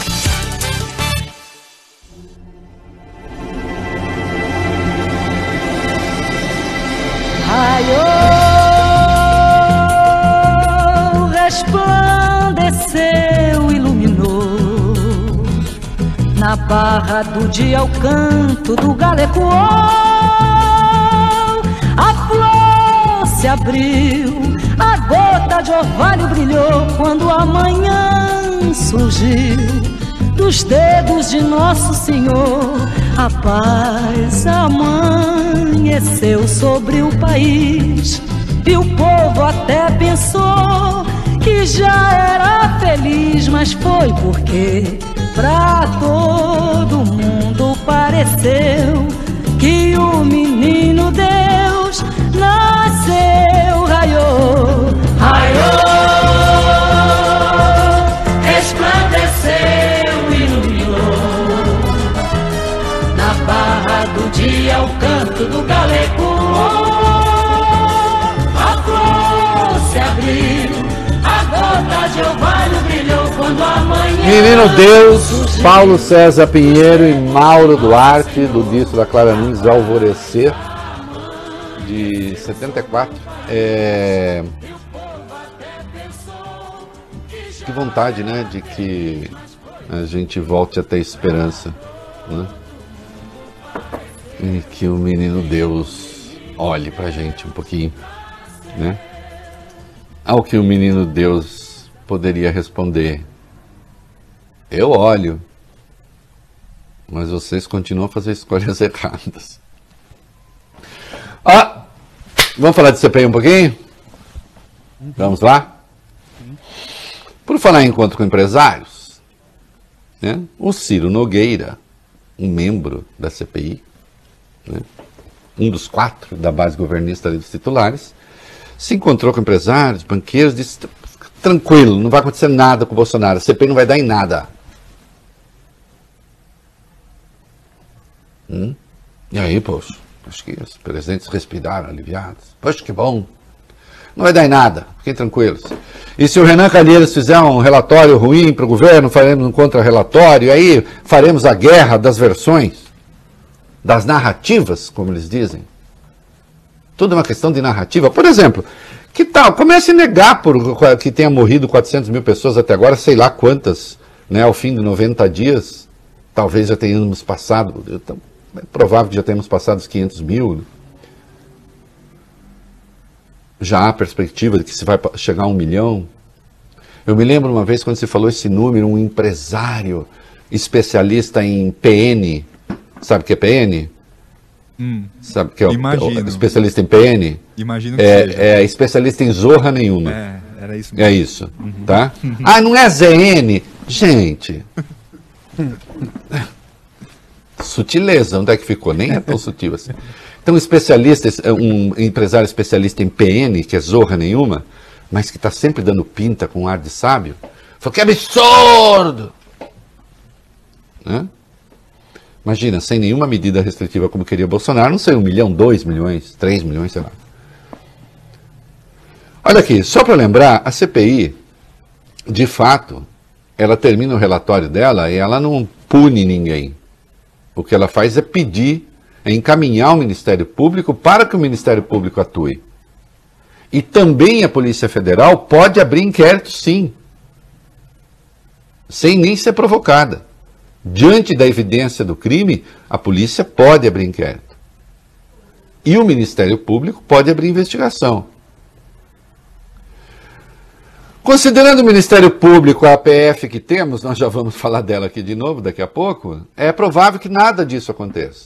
Raiou, resplandeceu, iluminou. Na barra do dia o canto do galo ecoou. A flor se abriu, a gota de orvalho brilhou quando a manhã surgiu. Dos dedos de Nosso Senhor, a paz amanheceu sobre o país. E o povo até pensou que já era feliz, mas foi porque pra todo mundo pareceu que o menino Deus nasceu. Raiou, raiou, resplandeceu, iluminou. Na barra do dia o canto do galo ecoou. A flor se abriu, a gota de orvalho brilhou quando a manhã. Menino Deus, Paulo César Pinheiro e Mauro Duarte, do disco da Clara Nunes, Alvorecer, de 74. Que vontade, né, de que a gente volte a ter esperança, né? E que o menino Deus olhe pra gente um pouquinho, né? Ao que o menino Deus poderia responder: eu olho, mas vocês continuam a fazer escolhas erradas. Vamos falar de CPI um pouquinho? Vamos lá? Por falar em encontro com empresários, né, o Ciro Nogueira, um membro da CPI, né, um dos 4 da base governista ali dos titulares, se encontrou com empresários, banqueiros, disse: tranquilo, não vai acontecer nada com o Bolsonaro, a CPI não vai dar em nada. E aí, poxa, acho que os presidentes respiraram aliviados. Poxa, que bom. Não vai dar em nada, fiquem tranquilos. E se o Renan Calheiros fizer um relatório ruim para o governo, faremos um contra-relatório, e aí faremos a guerra das versões, das narrativas, como eles dizem. Tudo é uma questão de narrativa. Por exemplo, que tal? Comece a negar que tenha morrido 400 mil pessoas até agora, sei lá quantas, né, ao fim de 90 dias. Talvez já tenhamos passado, é provável que já tenhamos passado os 500 mil. Já há perspectiva de que se vai chegar a 1 milhão. Eu me lembro uma vez quando se falou esse número, um empresário especialista em PN. Sabe o que é PN? Sabe o que é o especialista em PN? Imagino que seja. É especialista em zorra nenhuma. Era isso mesmo. É isso, tá? Não é ZN? Gente... Sutileza, onde é que ficou? Nem é tão sutil assim. Então, um empresário especialista em PN, que é zorra nenhuma, mas que está sempre dando pinta com ar de sábio, falou que absurdo! Né? Imagina, sem nenhuma medida restritiva como queria Bolsonaro, não sei, 1 milhão, 2 milhões, 3 milhões, sei lá. Olha aqui, só para lembrar, a CPI, de fato, ela termina o relatório dela e ela não pune ninguém. O que ela faz é pedir, é encaminhar o Ministério Público para que o Ministério Público atue. E também a Polícia Federal pode abrir inquérito, sim, sem nem ser provocada. Diante da evidência do crime, a polícia pode abrir inquérito. E o Ministério Público pode abrir investigação. Considerando o Ministério Público, a APF que temos, nós já vamos falar dela aqui de novo daqui a pouco, é provável que nada disso aconteça.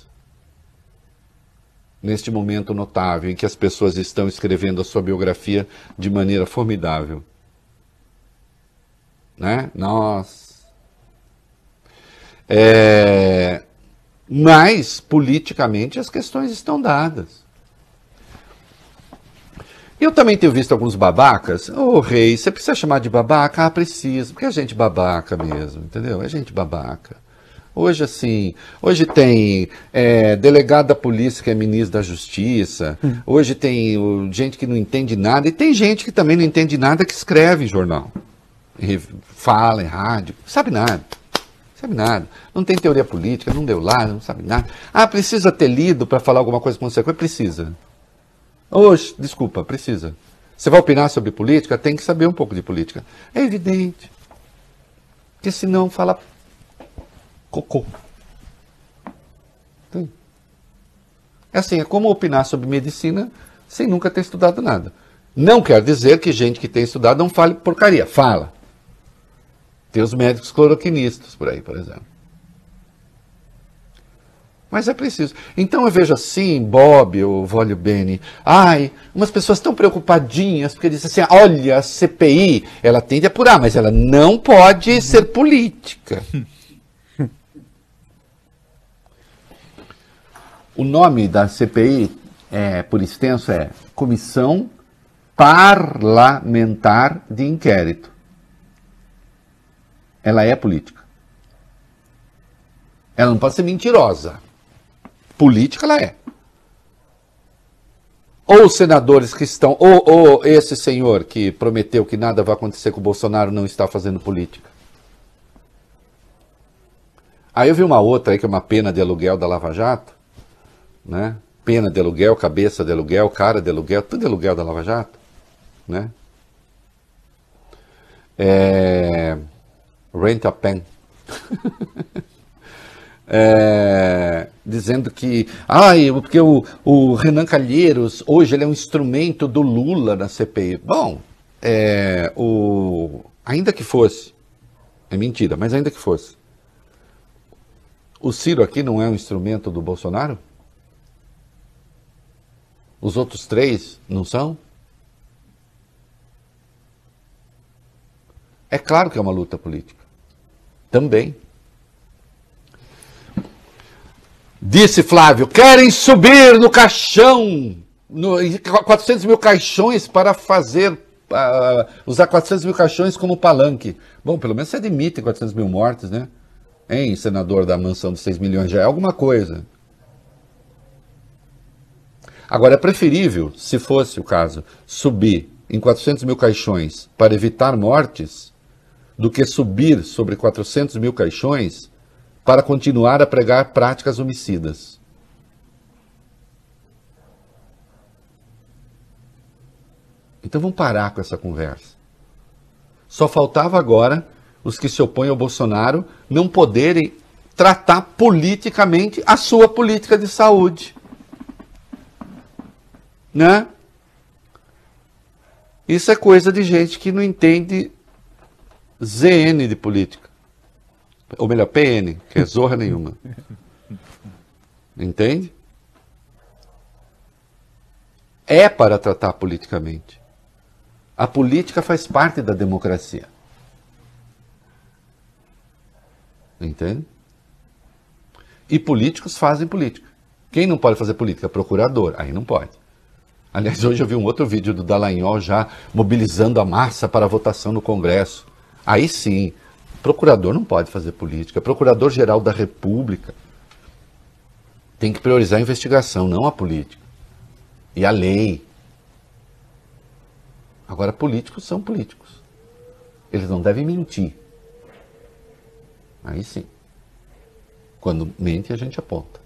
Neste momento notável em que as pessoas estão escrevendo a sua biografia de maneira formidável. Né? Nossa. Mas, politicamente, as questões estão dadas. Eu também tenho visto alguns babacas. Ô, Rei, você precisa chamar de babaca? Ah, precisa, porque é gente babaca mesmo, entendeu? É gente babaca. Hoje, assim, hoje tem delegado da polícia que é ministro da Justiça, hoje tem gente que não entende nada, e tem gente que também não entende nada que escreve em jornal, e fala em rádio, sabe nada. Sabe nada, não tem teoria política, não deu lá, não sabe nada. Ah, precisa ter lido para falar alguma coisa consequente? Precisa. Hoje, desculpa, precisa. Você vai opinar sobre política, tem que saber um pouco de política. É evidente. Porque senão fala cocô. Tem. É assim, é como opinar sobre medicina sem nunca ter estudado nada. Não quer dizer que gente que tem estudado não fale porcaria. Fala. Tem os médicos cloroquinistas por aí, por exemplo. Mas é preciso. Então eu vejo assim, Bob, ou Vólio Bene, umas pessoas tão preocupadinhas, porque dizem assim, olha, a CPI, ela tende a apurar, mas ela não pode ser política. O nome da CPI, por extenso, é Comissão Parlamentar de Inquérito. Ela é política. Ela não pode ser mentirosa. Política ela é. Ou os senadores que estão, ou esse senhor que prometeu que nada vai acontecer com o Bolsonaro não está fazendo política. Aí eu vi uma outra aí que é uma pena de aluguel da Lava Jato, né? Pena de aluguel, cabeça de aluguel, cara de aluguel, tudo de aluguel da Lava Jato, né? Rent a pen. Dizendo que porque o Renan Calheiros hoje ele é um instrumento do Lula na CPI. Bom, ainda que fosse, é mentira, mas ainda que fosse, o Ciro aqui não é um instrumento do Bolsonaro? Os outros 3 não são? É claro que é uma luta política. Também. Disse Flávio, querem subir no caixão, 400 mil caixões para fazer, usar 400 mil caixões como palanque. Bom, pelo menos você admite 400 mil mortes, né? Hein, senador da mansão de 6 milhões, já é alguma coisa. Agora, é preferível, se fosse o caso, subir em 400 mil caixões para evitar mortes, do que subir sobre 400 mil caixões para continuar a pregar práticas homicidas. Então vamos parar com essa conversa. Só faltava agora os que se opõem ao Bolsonaro não poderem tratar politicamente a sua política de saúde. Né? Isso é coisa de gente que não entende ZN de política. Ou melhor, PN, que é zorra nenhuma. Entende? É para tratar politicamente. A política faz parte da democracia. Entende? E políticos fazem política. Quem não pode fazer política? Procurador. Aí não pode. Aliás, hoje eu vi um outro vídeo do Dallagnol já mobilizando a massa para a votação no Congresso. Aí sim, procurador não pode fazer política. Procurador-Geral da República tem que priorizar a investigação, não a política. E a lei. Agora, políticos são políticos. Eles não devem mentir. Aí sim. Quando mente, a gente aponta.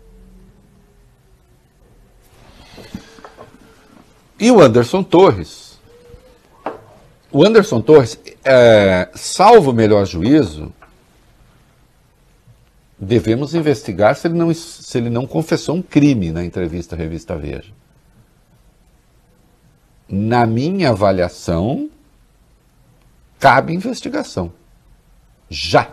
E o Anderson Torres? O Anderson Torres, salvo o melhor juízo, devemos investigar se ele não confessou um crime na entrevista à revista Veja. Na minha avaliação, cabe investigação. Já.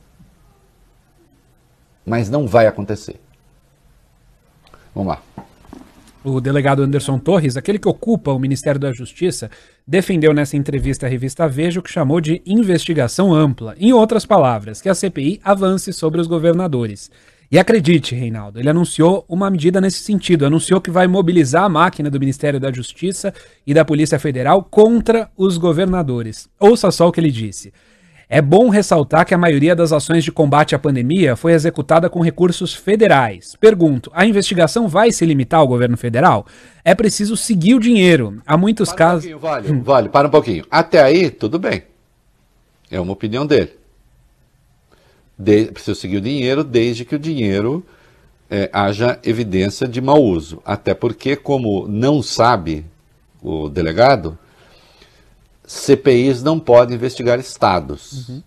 Mas não vai acontecer. Vamos lá. O delegado Anderson Torres, aquele que ocupa o Ministério da Justiça, defendeu nessa entrevista à revista Veja o que chamou de investigação ampla. Em outras palavras, que a CPI avance sobre os governadores. E acredite, Reinaldo, ele anunciou uma medida nesse sentido, anunciou que vai mobilizar a máquina do Ministério da Justiça e da Polícia Federal contra os governadores. Ouça só o que ele disse. É bom ressaltar que a maioria das ações de combate à pandemia foi executada com recursos federais. Pergunto, a investigação vai se limitar ao governo federal? É preciso seguir o dinheiro. Há muitos casos... Vale, para um pouquinho. Até aí, tudo bem. É uma opinião dele. Preciso seguir o dinheiro desde que o dinheiro haja evidência de mau uso. Até porque, como não sabe o delegado... CPIs não podem investigar estados. Uhum.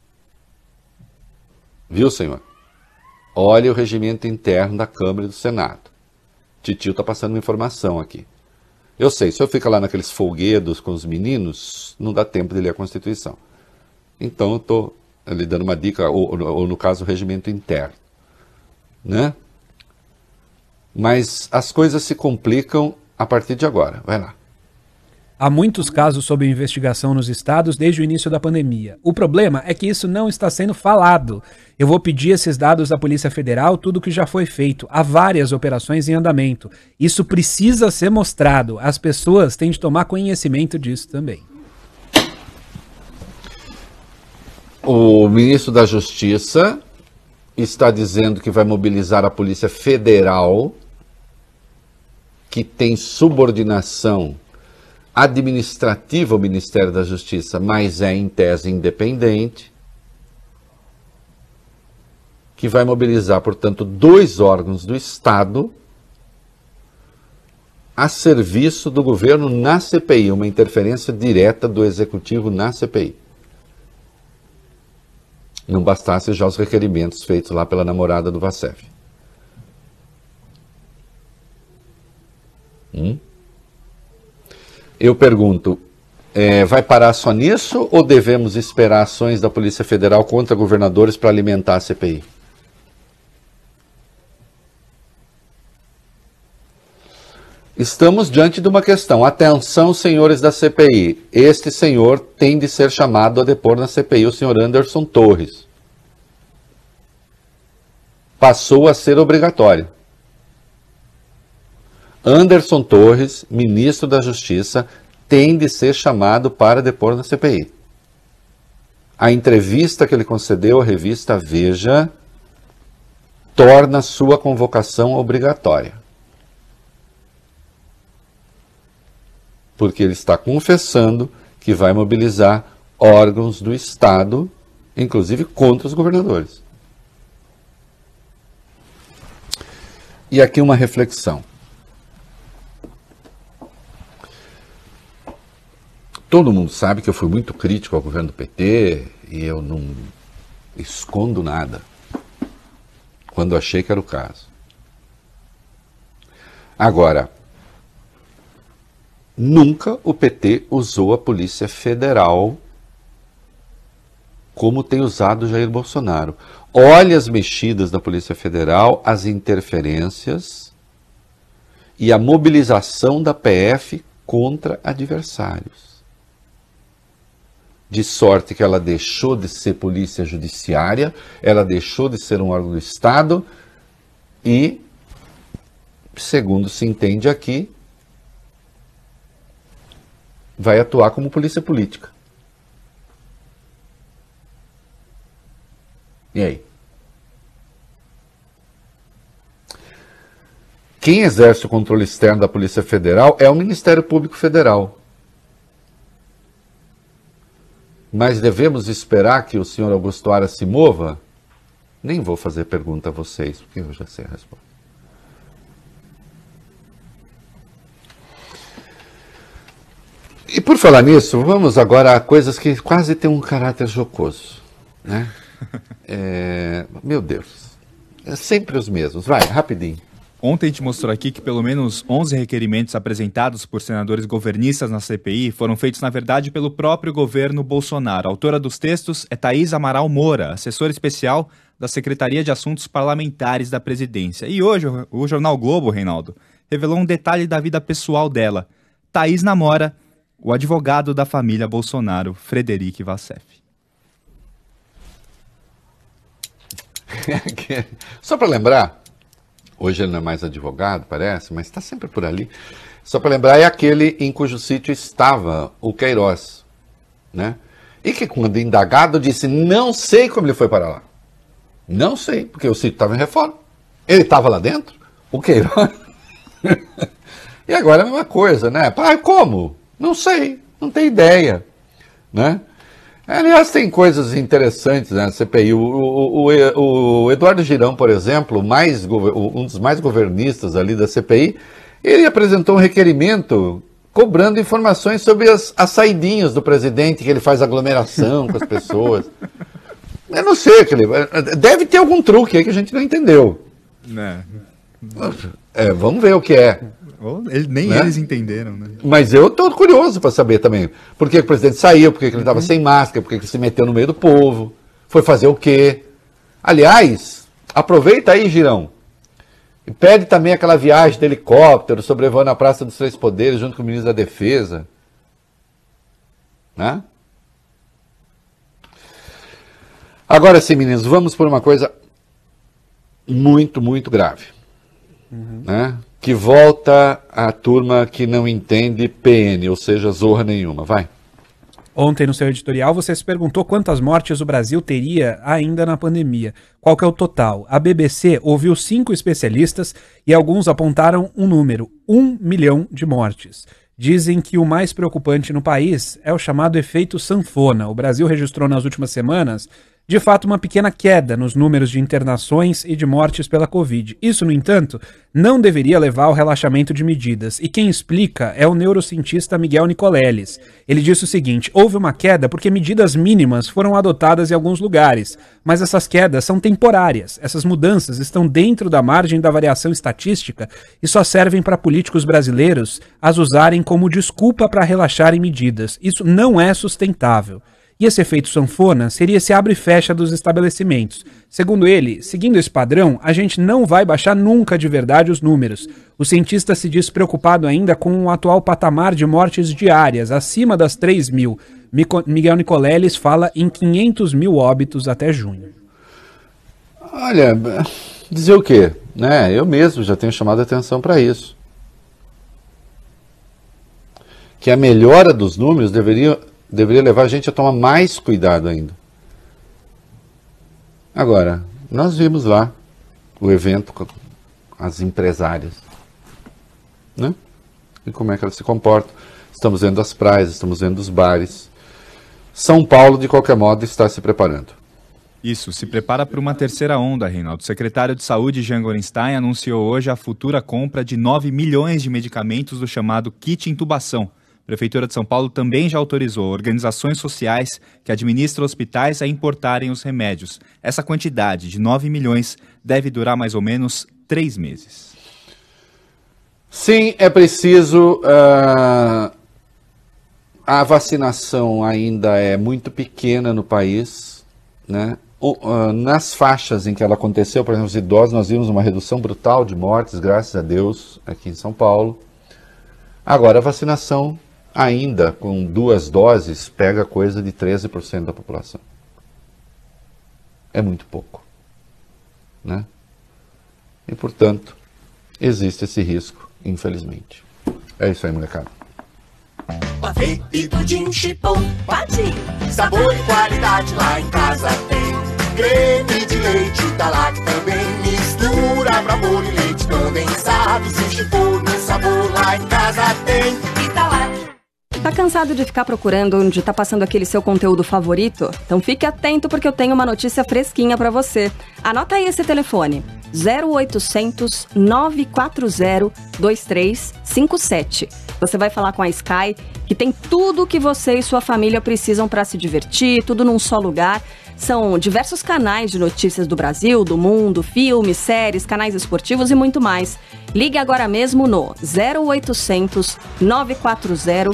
Viu, senhor? Olha o regimento interno da Câmara e do Senado. Titio está passando uma informação aqui. Eu sei, se eu ficar lá naqueles folguedos com os meninos, não dá tempo de ler a Constituição. Então eu estou lhe dando uma dica, ou no caso o regimento interno. Né? Mas as coisas se complicam a partir de agora. Vai lá. Há muitos casos sob investigação nos estados desde o início da pandemia. O problema é que isso não está sendo falado. Eu vou pedir esses dados à Polícia Federal, tudo que já foi feito. Há várias operações em andamento. Isso precisa ser mostrado. As pessoas têm de tomar conhecimento disso também. O ministro da Justiça está dizendo que vai mobilizar a Polícia Federal, que tem subordinação administrativa ao Ministério da Justiça, mas é em tese independente, que vai mobilizar, portanto, 2 órgãos do Estado a serviço do governo na CPI, uma interferência direta do Executivo na CPI. Não bastasse já os requerimentos feitos lá pela namorada do Vacef. Eu pergunto, vai parar só nisso ou devemos esperar ações da Polícia Federal contra governadores para alimentar a CPI? Estamos diante de uma questão. Atenção, senhores da CPI. Este senhor tem de ser chamado a depor na CPI, o senhor Anderson Torres. Passou a ser obrigatório. Anderson Torres, ministro da Justiça, tem de ser chamado para depor na CPI. A entrevista que ele concedeu à revista Veja torna sua convocação obrigatória. Porque ele está confessando que vai mobilizar órgãos do Estado, inclusive contra os governadores. E aqui uma reflexão. Todo mundo sabe que eu fui muito crítico ao governo do PT e eu não escondo nada quando achei que era o caso. Agora, nunca o PT usou a Polícia Federal como tem usado Jair Bolsonaro. Olha as mexidas da Polícia Federal, as interferências e a mobilização da PF contra adversários. De sorte que ela deixou de ser polícia judiciária, ela deixou de ser um órgão do Estado e, segundo se entende aqui, vai atuar como polícia política. E aí? Quem exerce o controle externo da Polícia Federal é o Ministério Público Federal. Mas devemos esperar que o senhor Augusto Aras se mova? Nem vou fazer pergunta a vocês, porque eu já sei a resposta. E por falar nisso, vamos agora a coisas que quase têm um caráter jocoso, né? Meu Deus, é sempre os mesmos. Vai, rapidinho. Ontem a gente mostrou aqui que pelo menos 11 requerimentos apresentados por senadores governistas na CPI foram feitos, na verdade, pelo próprio governo Bolsonaro. A autora dos textos é Thaís Amaral Moura, assessora especial da Secretaria de Assuntos Parlamentares da Presidência. E hoje o jornal Globo, Reinaldo, revelou um detalhe da vida pessoal dela. Thaís namora o advogado da família Bolsonaro, Frederic Vassef. Só para lembrar, hoje ele não é mais advogado, parece, mas está sempre por ali. Só para lembrar, é aquele em cujo sítio estava o Queiroz, né? E que, quando indagado, disse: não sei como ele foi para lá. Não sei, porque o sítio estava em reforma. Ele estava lá dentro, o Queiroz. E agora é a mesma coisa, né? Ah, como? Não sei, não tenho ideia, né? Aliás, tem coisas interessantes na CPI. O Eduardo Girão, por exemplo, um dos mais governistas ali da CPI, ele apresentou um requerimento cobrando informações sobre as saidinhas do presidente, que ele faz aglomeração com as pessoas. Eu não sei, deve ter algum truque aí que a gente não entendeu. Vamos ver o que é. Nem eles entenderam, né? Mas eu estou curioso para saber também. Por que o presidente saiu, por que ele estava sem máscara, por que ele se meteu no meio do povo, foi fazer o quê? Aliás, aproveita aí, Girão, e pede também aquela viagem de helicóptero sobrevoando a Praça dos Três Poderes junto com o ministro da Defesa. Né? Agora sim, meninos, vamos por uma coisa muito, muito grave. Né? Que volta a turma que não entende PN, ou seja, zorra nenhuma. Vai. Ontem, no seu editorial, você se perguntou quantas mortes o Brasil teria ainda na pandemia. Qual que é o total? A BBC ouviu 5 especialistas e alguns apontaram um número: 1 milhão de mortes. Dizem que o mais preocupante no país é o chamado efeito sanfona. O Brasil registrou nas últimas semanas, de fato, uma pequena queda nos números de internações e de mortes pela Covid. Isso, no entanto, não deveria levar ao relaxamento de medidas. E quem explica é o neurocientista Miguel Nicoleles. Ele disse o seguinte: houve uma queda porque medidas mínimas foram adotadas em alguns lugares, mas essas quedas são temporárias. Essas mudanças estão dentro da margem da variação estatística e só servem para políticos brasileiros as usarem como desculpa para relaxarem medidas. Isso não é sustentável. E esse efeito sanfona seria esse abre e fecha dos estabelecimentos. Segundo ele, seguindo esse padrão, a gente não vai baixar nunca de verdade os números. O cientista se diz preocupado ainda com o atual patamar de mortes diárias, acima das 3 mil. Miguel Nicoleles fala em 500 mil óbitos até junho. Olha, dizer o quê? Né? Eu mesmo já tenho chamado a atenção para isso. Que a melhora dos números deveria levar a gente a tomar mais cuidado ainda. Agora, nós vimos lá o evento com as empresárias, né? E como é que elas se comportam. Estamos vendo as praias, estamos vendo os bares. São Paulo, de qualquer modo, está se preparando. Isso, se prepara para uma terceira onda, Reinaldo. O secretário de Saúde, Jean Gorenstein, anunciou hoje a futura compra de 9 milhões de medicamentos do chamado kit intubação. A Prefeitura de São Paulo também já autorizou organizações sociais que administram hospitais a importarem os remédios. Essa quantidade de 9 milhões deve durar mais ou menos 3 meses. Sim, é preciso. A vacinação ainda é muito pequena no país, né? Nas faixas em que ela aconteceu, por exemplo, os idosos, nós vimos uma redução brutal de mortes, graças a Deus, aqui em São Paulo. Agora, a vacinação, ainda com 2 doses, pega coisa de 13% da população. É muito pouco, né? E, portanto, existe esse risco, infelizmente. É isso aí, molecada. Pavê e pudim chipom, patim. Sabor e qualidade lá em casa tem. Creme de leite da Lac também. Mistura pra bolo e leite condensado. Se o chipom no sabor lá em casa tem. Italac. Tá cansado de ficar procurando onde tá passando aquele seu conteúdo favorito? Então fique atento porque eu tenho uma notícia fresquinha pra você. Anota aí esse telefone: 0800 940 2357. Você vai falar com a Sky, que tem tudo o que você e sua família precisam para se divertir, tudo num só lugar. São diversos canais de notícias do Brasil, do mundo, filmes, séries, canais esportivos e muito mais. Ligue agora mesmo no 0800 940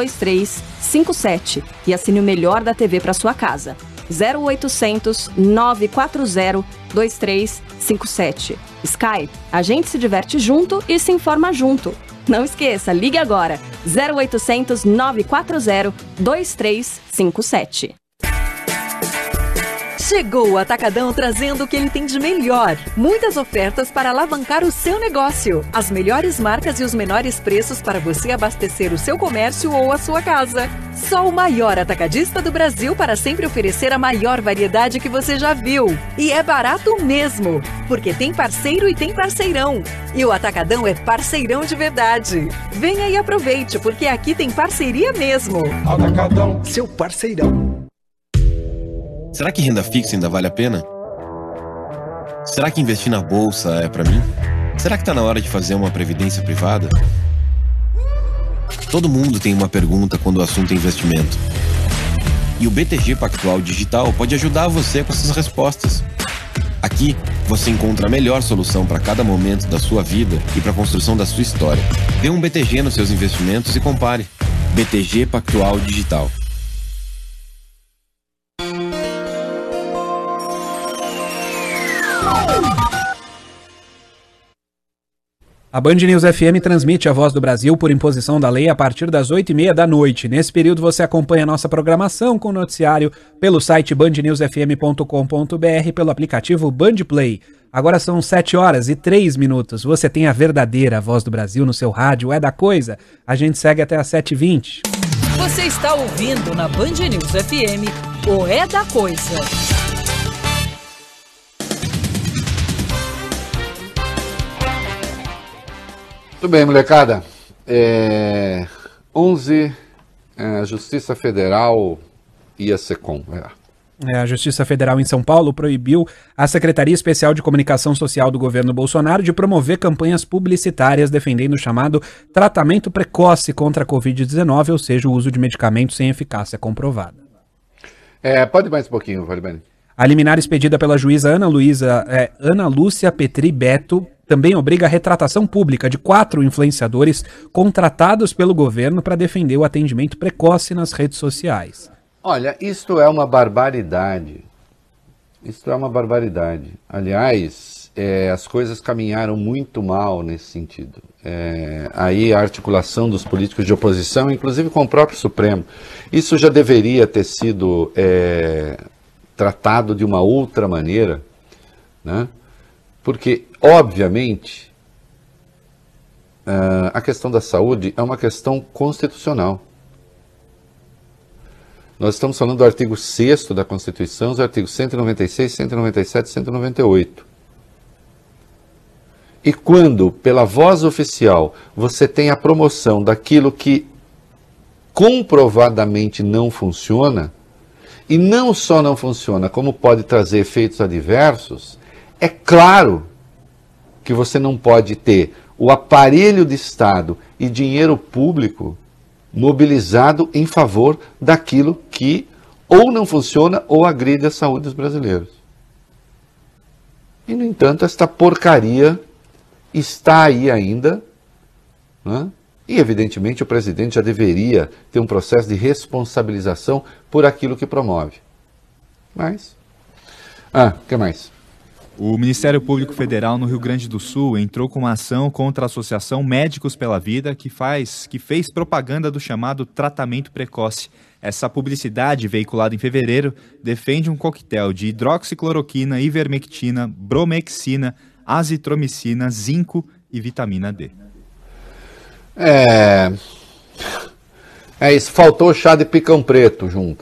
2357 e assine o melhor da TV para sua casa. 0800 940 2357. Sky, a gente se diverte junto e se informa junto. Não esqueça, ligue agora. 0800 940 2357. Chegou o Atacadão trazendo o que ele tem de melhor. Muitas ofertas para alavancar o seu negócio. As melhores marcas e os menores preços para você abastecer o seu comércio ou a sua casa. Só o maior atacadista do Brasil para sempre oferecer a maior variedade que você já viu. E é barato mesmo, porque tem parceiro e tem parceirão. E o Atacadão é parceirão de verdade. Venha e aproveite, porque aqui tem parceria mesmo. Atacadão, seu parceirão. Será que renda fixa ainda vale a pena? Será que investir na bolsa é pra mim? Será que tá na hora de fazer uma previdência privada? Todo mundo tem uma pergunta quando o assunto é investimento. E o BTG Pactual Digital pode ajudar você com essas respostas. Aqui você encontra a melhor solução para cada momento da sua vida e para a construção da sua história. Dê um BTG nos seus investimentos e compare. BTG Pactual Digital. A Band News FM transmite a Voz do Brasil por imposição da lei a partir das 8h30 da noite. Nesse período você acompanha a nossa programação com o noticiário pelo site bandnewsfm.com.br, pelo aplicativo Band Play. Agora são 7h03. Você tem a verdadeira Voz do Brasil no seu rádio, é da coisa. A gente segue até às 7h20. Você está ouvindo na Band News FM o É da Coisa. Muito bem, molecada. 11, a Justiça Federal e a SECOM. A Justiça Federal em São Paulo proibiu a Secretaria Especial de Comunicação Social do governo Bolsonaro de promover campanhas publicitárias defendendo o chamado tratamento precoce contra a Covid-19, ou seja, o uso de medicamentos sem eficácia comprovada. Pode ir mais um pouquinho, Valibani. A liminar expedida pela juíza Ana Lúcia Petri Beto também obriga a retratação pública de 4 influenciadores contratados pelo governo para defender o atendimento precoce nas redes sociais. Olha, isto é uma barbaridade. Isto é uma barbaridade. Aliás, as coisas caminharam muito mal nesse sentido. Aí a articulação dos políticos de oposição, inclusive com o próprio Supremo, isso já deveria ter sido tratado de uma outra maneira, né? Porque, obviamente, a questão da saúde é uma questão constitucional. Nós estamos falando do artigo 6º da Constituição, os artigos 196, 197 e 198. E quando, pela voz oficial, você tem a promoção daquilo que comprovadamente não funciona, e não só não funciona, como pode trazer efeitos adversos, é claro que você não pode ter o aparelho de Estado e dinheiro público mobilizado em favor daquilo que ou não funciona ou agride a saúde dos brasileiros. E, no entanto, esta porcaria está aí ainda, né? E, evidentemente, o presidente já deveria ter um processo de responsabilização por aquilo que promove. Mas... o que mais? O Ministério Público Federal no Rio Grande do Sul entrou com uma ação contra a Associação Médicos pela Vida, que fez propaganda do chamado tratamento precoce. Essa publicidade, veiculada em fevereiro, defende um coquetel de hidroxicloroquina, ivermectina, bromexina, azitromicina, zinco e vitamina D. É isso, faltou chá de picão preto junto.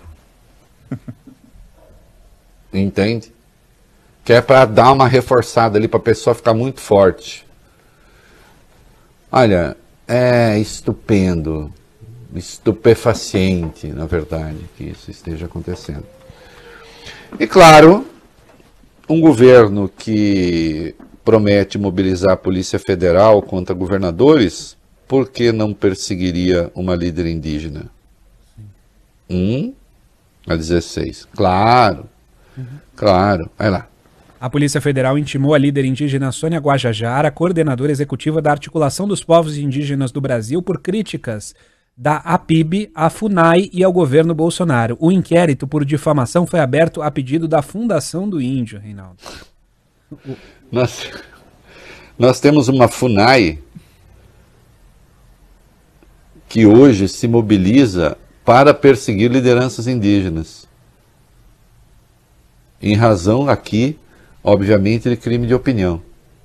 Entende? Que é para dar uma reforçada ali, para a pessoa ficar muito forte. Olha, é estupendo, estupefaciente, na verdade, que isso esteja acontecendo. E claro, um governo que promete mobilizar a Polícia Federal contra governadores, por que não perseguiria uma líder indígena? A 16. Claro, claro. Vai lá. A Polícia Federal intimou a líder indígena Sônia Guajajara, coordenadora executiva da Articulação dos Povos Indígenas do Brasil, por críticas da APIB, à FUNAI e ao governo Bolsonaro. O inquérito por difamação foi aberto a pedido da Fundação do Índio, Reinaldo. Nós temos uma FUNAI que hoje se mobiliza para perseguir lideranças indígenas. Em razão aqui, obviamente, de crime de opinião.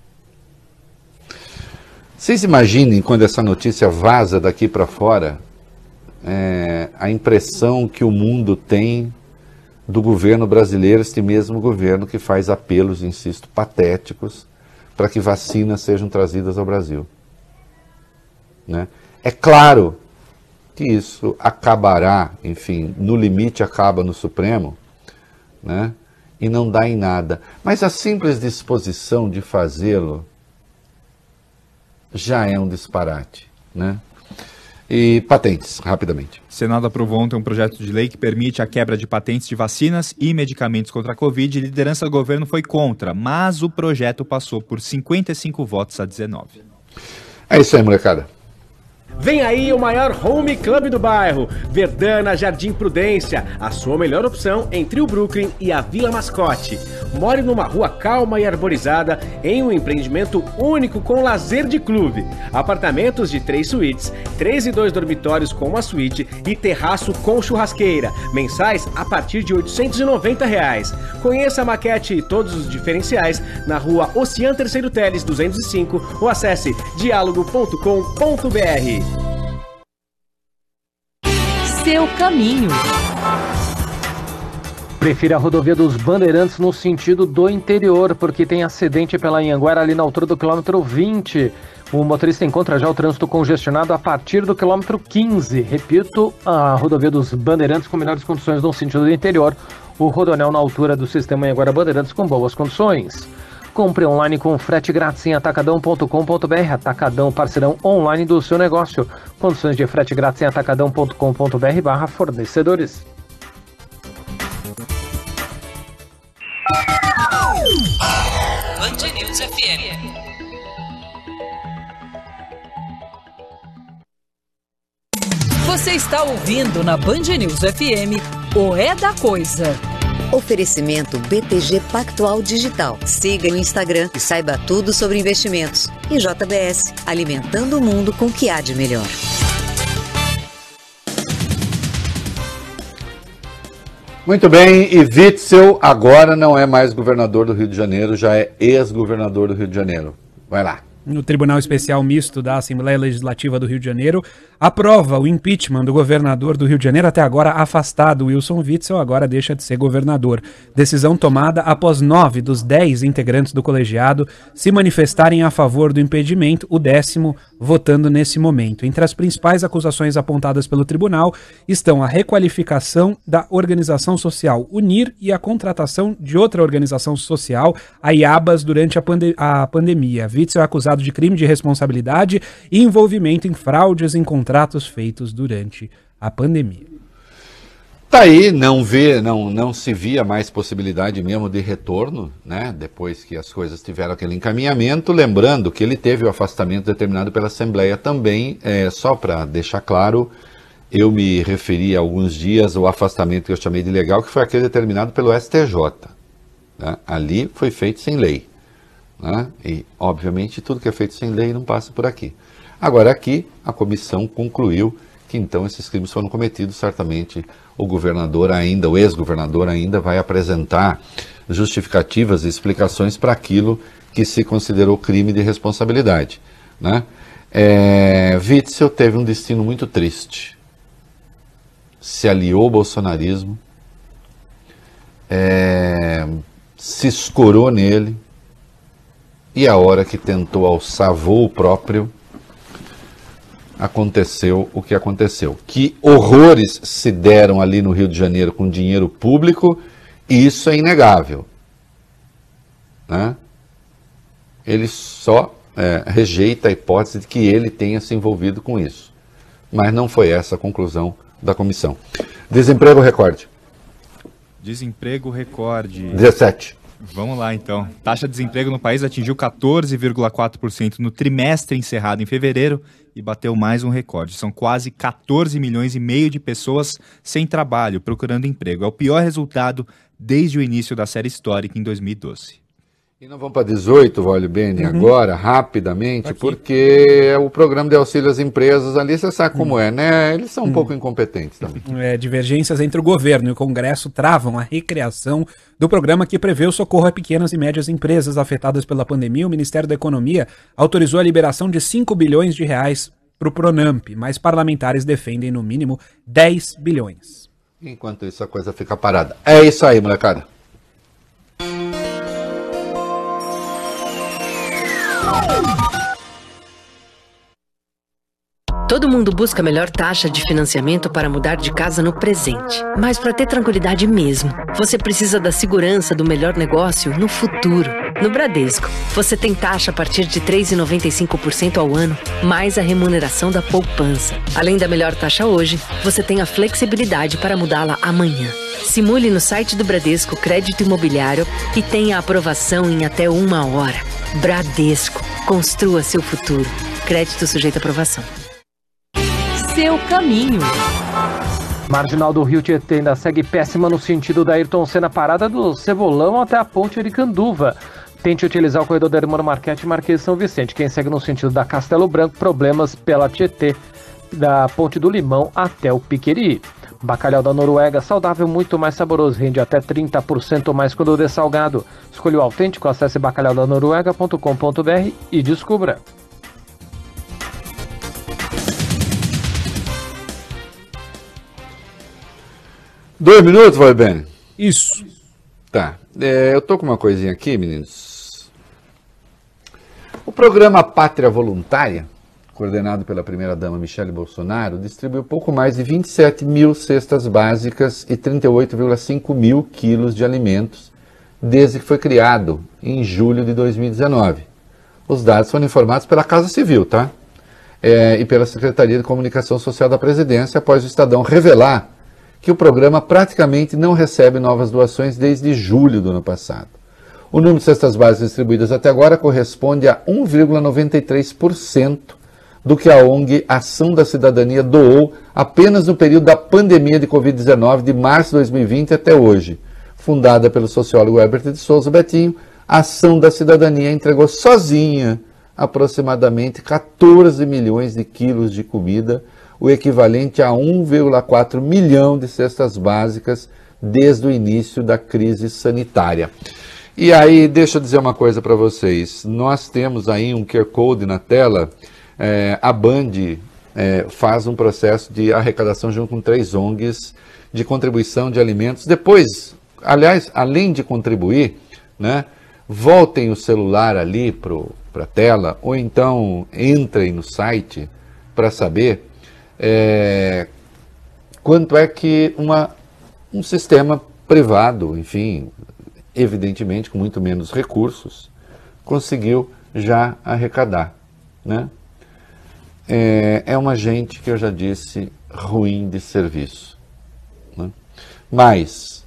Vocês imaginem quando essa notícia vaza daqui para fora, a impressão que o mundo tem do governo brasileiro, este mesmo governo que faz apelos, insisto, patéticos, para que vacinas sejam trazidas ao Brasil. Né? É claro que isso acabará, enfim, no limite acaba no Supremo, né? E não dá em nada. Mas a simples disposição de fazê-lo já é um disparate, né? E patentes, rapidamente. O Senado aprovou ontem um projeto de lei que permite a quebra de patentes de vacinas e medicamentos contra a Covid. A liderança do governo foi contra, mas o projeto passou por 55 votos a 19. É isso aí, molecada. Vem aí o maior home club do bairro, Verdana Jardim Prudência, a sua melhor opção entre o Brooklyn e a Vila Mascote. More numa rua calma e arborizada, em um empreendimento único com lazer de clube. Apartamentos de 3 suítes, 3 e 2 dormitórios com uma suíte e terraço com churrasqueira. Mensais a partir de R$ 890. Conheça a maquete e todos os diferenciais na rua Ocean Terceiro Teles 205 ou acesse dialogo.com.br. Seu caminho. Prefira a rodovia dos Bandeirantes no sentido do interior, porque tem acidente pela Anhanguera ali na altura do quilômetro 20. O motorista encontra já o trânsito congestionado a partir do quilômetro 15. Repito, a rodovia dos Bandeirantes com melhores condições no sentido do interior. O rodoanel na altura do sistema Anhanguera Bandeirantes com boas condições. Compre online com frete grátis em atacadão.com.br. Atacadão, parceirão online do seu negócio. Condições de frete grátis em atacadão.com.br/fornecedores. Band News FM. Você está ouvindo na Band News FM o É da Coisa. Oferecimento BTG Pactual Digital. Siga no Instagram e saiba tudo sobre investimentos. E JBS, alimentando o mundo com o que há de melhor. Muito bem, e Witzel agora não é mais governador do Rio de Janeiro, já é ex-governador do Rio de Janeiro. Vai lá. No Tribunal Especial Misto da Assembleia Legislativa do Rio de Janeiro, aprova o impeachment do governador do Rio de Janeiro, até agora afastado. Wilson Witzel agora deixa de ser governador. Decisão tomada após 9 dos 10 integrantes do colegiado se manifestarem a favor do impedimento, o 10º votando nesse momento. Entre as principais acusações apontadas pelo tribunal estão a requalificação da organização social UNIR e a contratação de outra organização social, a IABAS, durante a pandemia. Witzel é acusado de crime de responsabilidade e envolvimento em fraudes em contratos feitos durante a pandemia. Tá aí, não se via mais possibilidade mesmo de retorno, né? Depois que as coisas tiveram aquele encaminhamento, lembrando que ele teve o afastamento determinado pela Assembleia também, só para deixar claro, eu me referi há alguns dias ao afastamento que eu chamei de ilegal, que foi aquele determinado pelo STJ. Né? Ali foi feito sem lei. Né? E, obviamente, tudo que é feito sem lei não passa por aqui. Agora, aqui, a comissão concluiu que então esses crimes foram cometidos. Certamente o governador ainda, o ex-governador ainda vai apresentar justificativas e explicações para aquilo que se considerou crime de responsabilidade, né? Witzel teve um destino muito triste. Se aliou ao bolsonarismo, se escorou nele, e a hora que tentou alçar voo próprio, aconteceu o que aconteceu. Que horrores se deram ali no Rio de Janeiro com dinheiro público, e isso é inegável, né? Ele só rejeita a hipótese de que ele tenha se envolvido com isso. Mas não foi essa a conclusão da comissão. Desemprego recorde. Desemprego recorde. 17. Vamos lá, então. Taxa de desemprego no país atingiu 14,4% no trimestre encerrado em fevereiro e bateu mais um recorde. São quase 14 milhões e meio de pessoas sem trabalho, procurando emprego. É o pior resultado desde o início da série histórica em 2012. E nós vamos para 18, Wally Bene, agora, rapidamente, porque é o programa de auxílio às empresas ali, você sabe como é, né? Eles são um pouco incompetentes também. Divergências entre o governo e o Congresso travam a recriação do programa que prevê o socorro a pequenas e médias empresas afetadas pela pandemia. O Ministério da Economia autorizou a liberação de 5 bilhões de reais para o Pronamp, mas parlamentares defendem no mínimo 10 bilhões. Enquanto isso a coisa fica parada. É isso aí, molecada. Todo mundo busca a melhor taxa de financiamento para mudar de casa no presente. Mas para ter tranquilidade mesmo, você precisa da segurança do melhor negócio no futuro. No Bradesco, você tem taxa a partir de 3,95% ao ano, mais a remuneração da poupança. Além da melhor taxa hoje, você tem a flexibilidade para mudá-la amanhã. Simule no site do Bradesco Crédito Imobiliário e tenha aprovação em até 1 hora. Bradesco. Construa seu futuro. Crédito sujeito à aprovação. Seu caminho. Marginal do Rio Tietê ainda segue péssima no sentido da Ayrton Senna, parada do Cebolão até a ponte Aricanduva. Tente utilizar o corredor da Hermano Marchetti e Marquês de São Vicente. Quem segue no sentido da Castelo Branco, problemas pela Tietê, da Ponte do Limão até o Piqueri. Bacalhau da Noruega, saudável, muito mais saboroso, rende até 30% mais quando dessalgado. Escolha o autêntico, acesse bacalhaudanoruega.com.br e descubra. Dois minutos, vai bem? Isso. Tá. Eu tô com uma coisinha aqui, meninos. O programa Pátria Voluntária, coordenado pela primeira-dama Michele Bolsonaro, distribuiu pouco mais de 27 mil cestas básicas e 38,5 mil quilos de alimentos desde que foi criado, em julho de 2019. Os dados foram informados pela Casa Civil, tá? E pela Secretaria de Comunicação Social da Presidência, após o Estadão revelar que o programa praticamente não recebe novas doações desde julho do ano passado. O número de cestas básicas distribuídas até agora corresponde a 1,93% do que a ONG Ação da Cidadania doou apenas no período da pandemia de Covid-19 de março de 2020 até hoje. Fundada pelo sociólogo Herbert de Souza Betinho, a Ação da Cidadania entregou sozinha aproximadamente 14 milhões de quilos de comida, o equivalente a 1,4 milhão de cestas básicas desde o início da crise sanitária. E aí, deixa eu dizer uma coisa para vocês. Nós temos aí um QR Code na tela. A Band faz um processo de arrecadação junto com 3 ONGs de contribuição de alimentos. Depois, aliás, além de contribuir, né, voltem o celular ali para a tela, ou então entrem no site para saber quanto é que um sistema privado, enfim, evidentemente com muito menos recursos, conseguiu já arrecadar, né? É uma gente que eu já disse ruim de serviço, né? Mas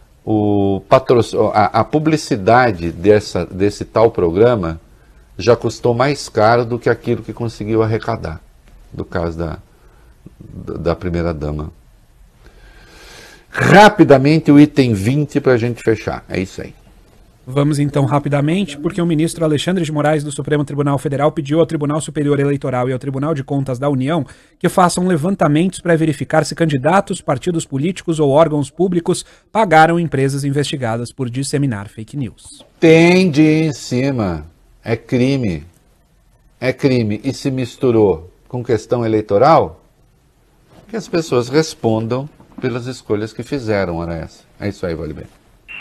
a publicidade desse tal programa já custou mais caro do que aquilo que conseguiu arrecadar, do caso da primeira-dama. Rapidamente o item 20 para a gente fechar. É isso aí. Vamos então rapidamente, porque o ministro Alexandre de Moraes do Supremo Tribunal Federal pediu ao Tribunal Superior Eleitoral e ao Tribunal de Contas da União que façam levantamentos para verificar se candidatos, partidos políticos ou órgãos públicos pagaram empresas investigadas por disseminar fake news. Tem de ir em cima. É crime. É crime. E se misturou com questão eleitoral, que as pessoas respondam pelas escolhas que fizeram, ora essa. É isso aí, vale bem.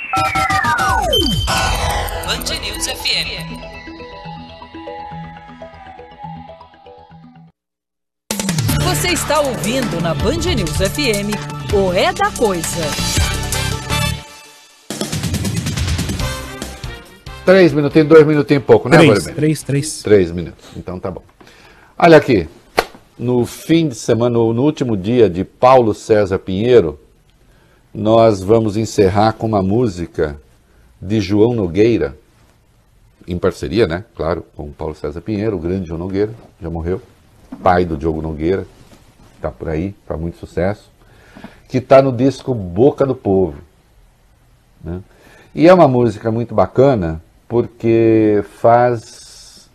Band News FM. Você está ouvindo na Band News FM o É da Coisa. 3 minutinhos, 2 minutinhos e pouco, né, vale bem? 3 minutos, então tá bom. Olha aqui, no fim de semana, no último dia de Paulo César Pinheiro, nós vamos encerrar com uma música de João Nogueira, em parceria, né, claro, com Paulo César Pinheiro, o grande João Nogueira, já morreu, pai do Diogo Nogueira, está por aí, faz muito sucesso, que está no disco Boca do Povo, né? E é uma música muito bacana, porque faz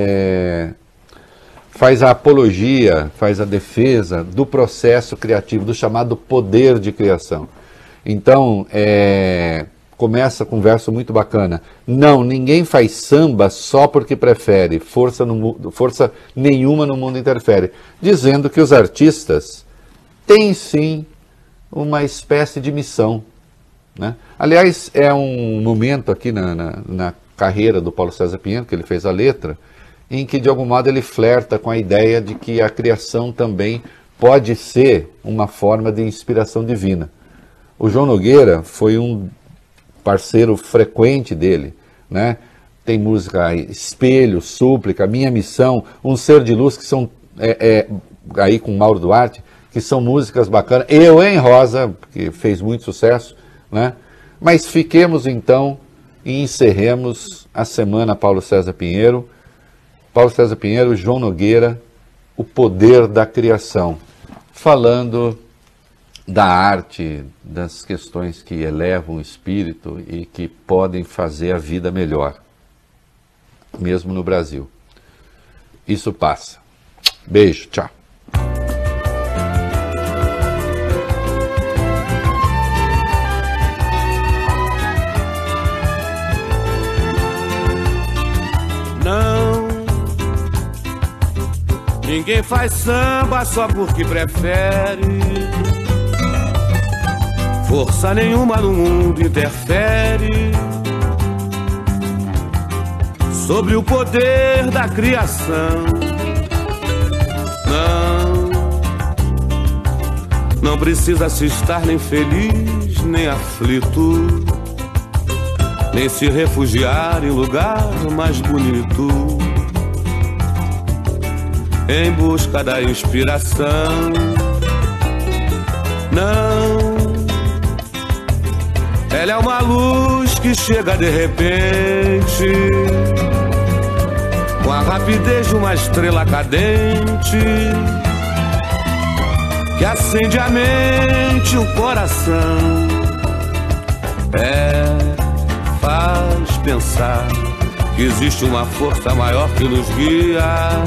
a apologia, faz a defesa do processo criativo, do chamado poder de criação. Então, começa com um verso muito bacana. Não, ninguém faz samba só porque prefere, força nenhuma no mundo interfere. Dizendo que os artistas têm sim uma espécie de missão, né? Aliás, é um momento aqui na carreira do Paulo César Pinheiro, que ele fez a letra, em que de algum modo ele flerta com a ideia de que a criação também pode ser uma forma de inspiração divina. O João Nogueira foi um parceiro frequente dele, né? Tem música Espelho, Súplica, Minha Missão, Um Ser de Luz, que são, aí com Mauro Duarte, que são músicas bacanas. Eu, em Rosa, que fez muito sucesso, né? Mas fiquemos então e encerremos a semana Paulo César Pinheiro. Paulo César Pinheiro, João Nogueira, o poder da criação, falando da arte, das questões que elevam o espírito e que podem fazer a vida melhor, mesmo no Brasil. Isso passa. Beijo, tchau. Ninguém faz samba só porque prefere, força nenhuma no mundo interfere sobre o poder da criação. Não precisa se estar nem feliz, nem aflito, nem se refugiar em lugar mais bonito, em busca da inspiração. Não, ela é uma luz que chega de repente, com a rapidez de uma estrela cadente, que acende a mente e o coração. Faz pensar que existe uma força maior que nos guia,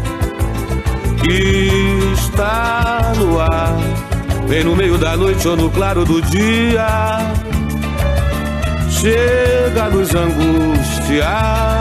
que está no ar, vem no meio da noite ou no claro do dia, chega a nos angustiar.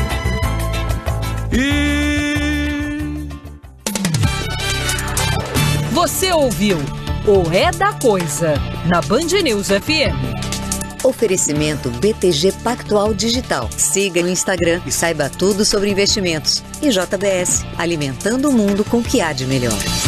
Você ouviu o É da Coisa, na Band News FM. Oferecimento BTG Pactual Digital. Siga no Instagram e saiba tudo sobre investimentos. E JBS, alimentando o mundo com o que há de melhor.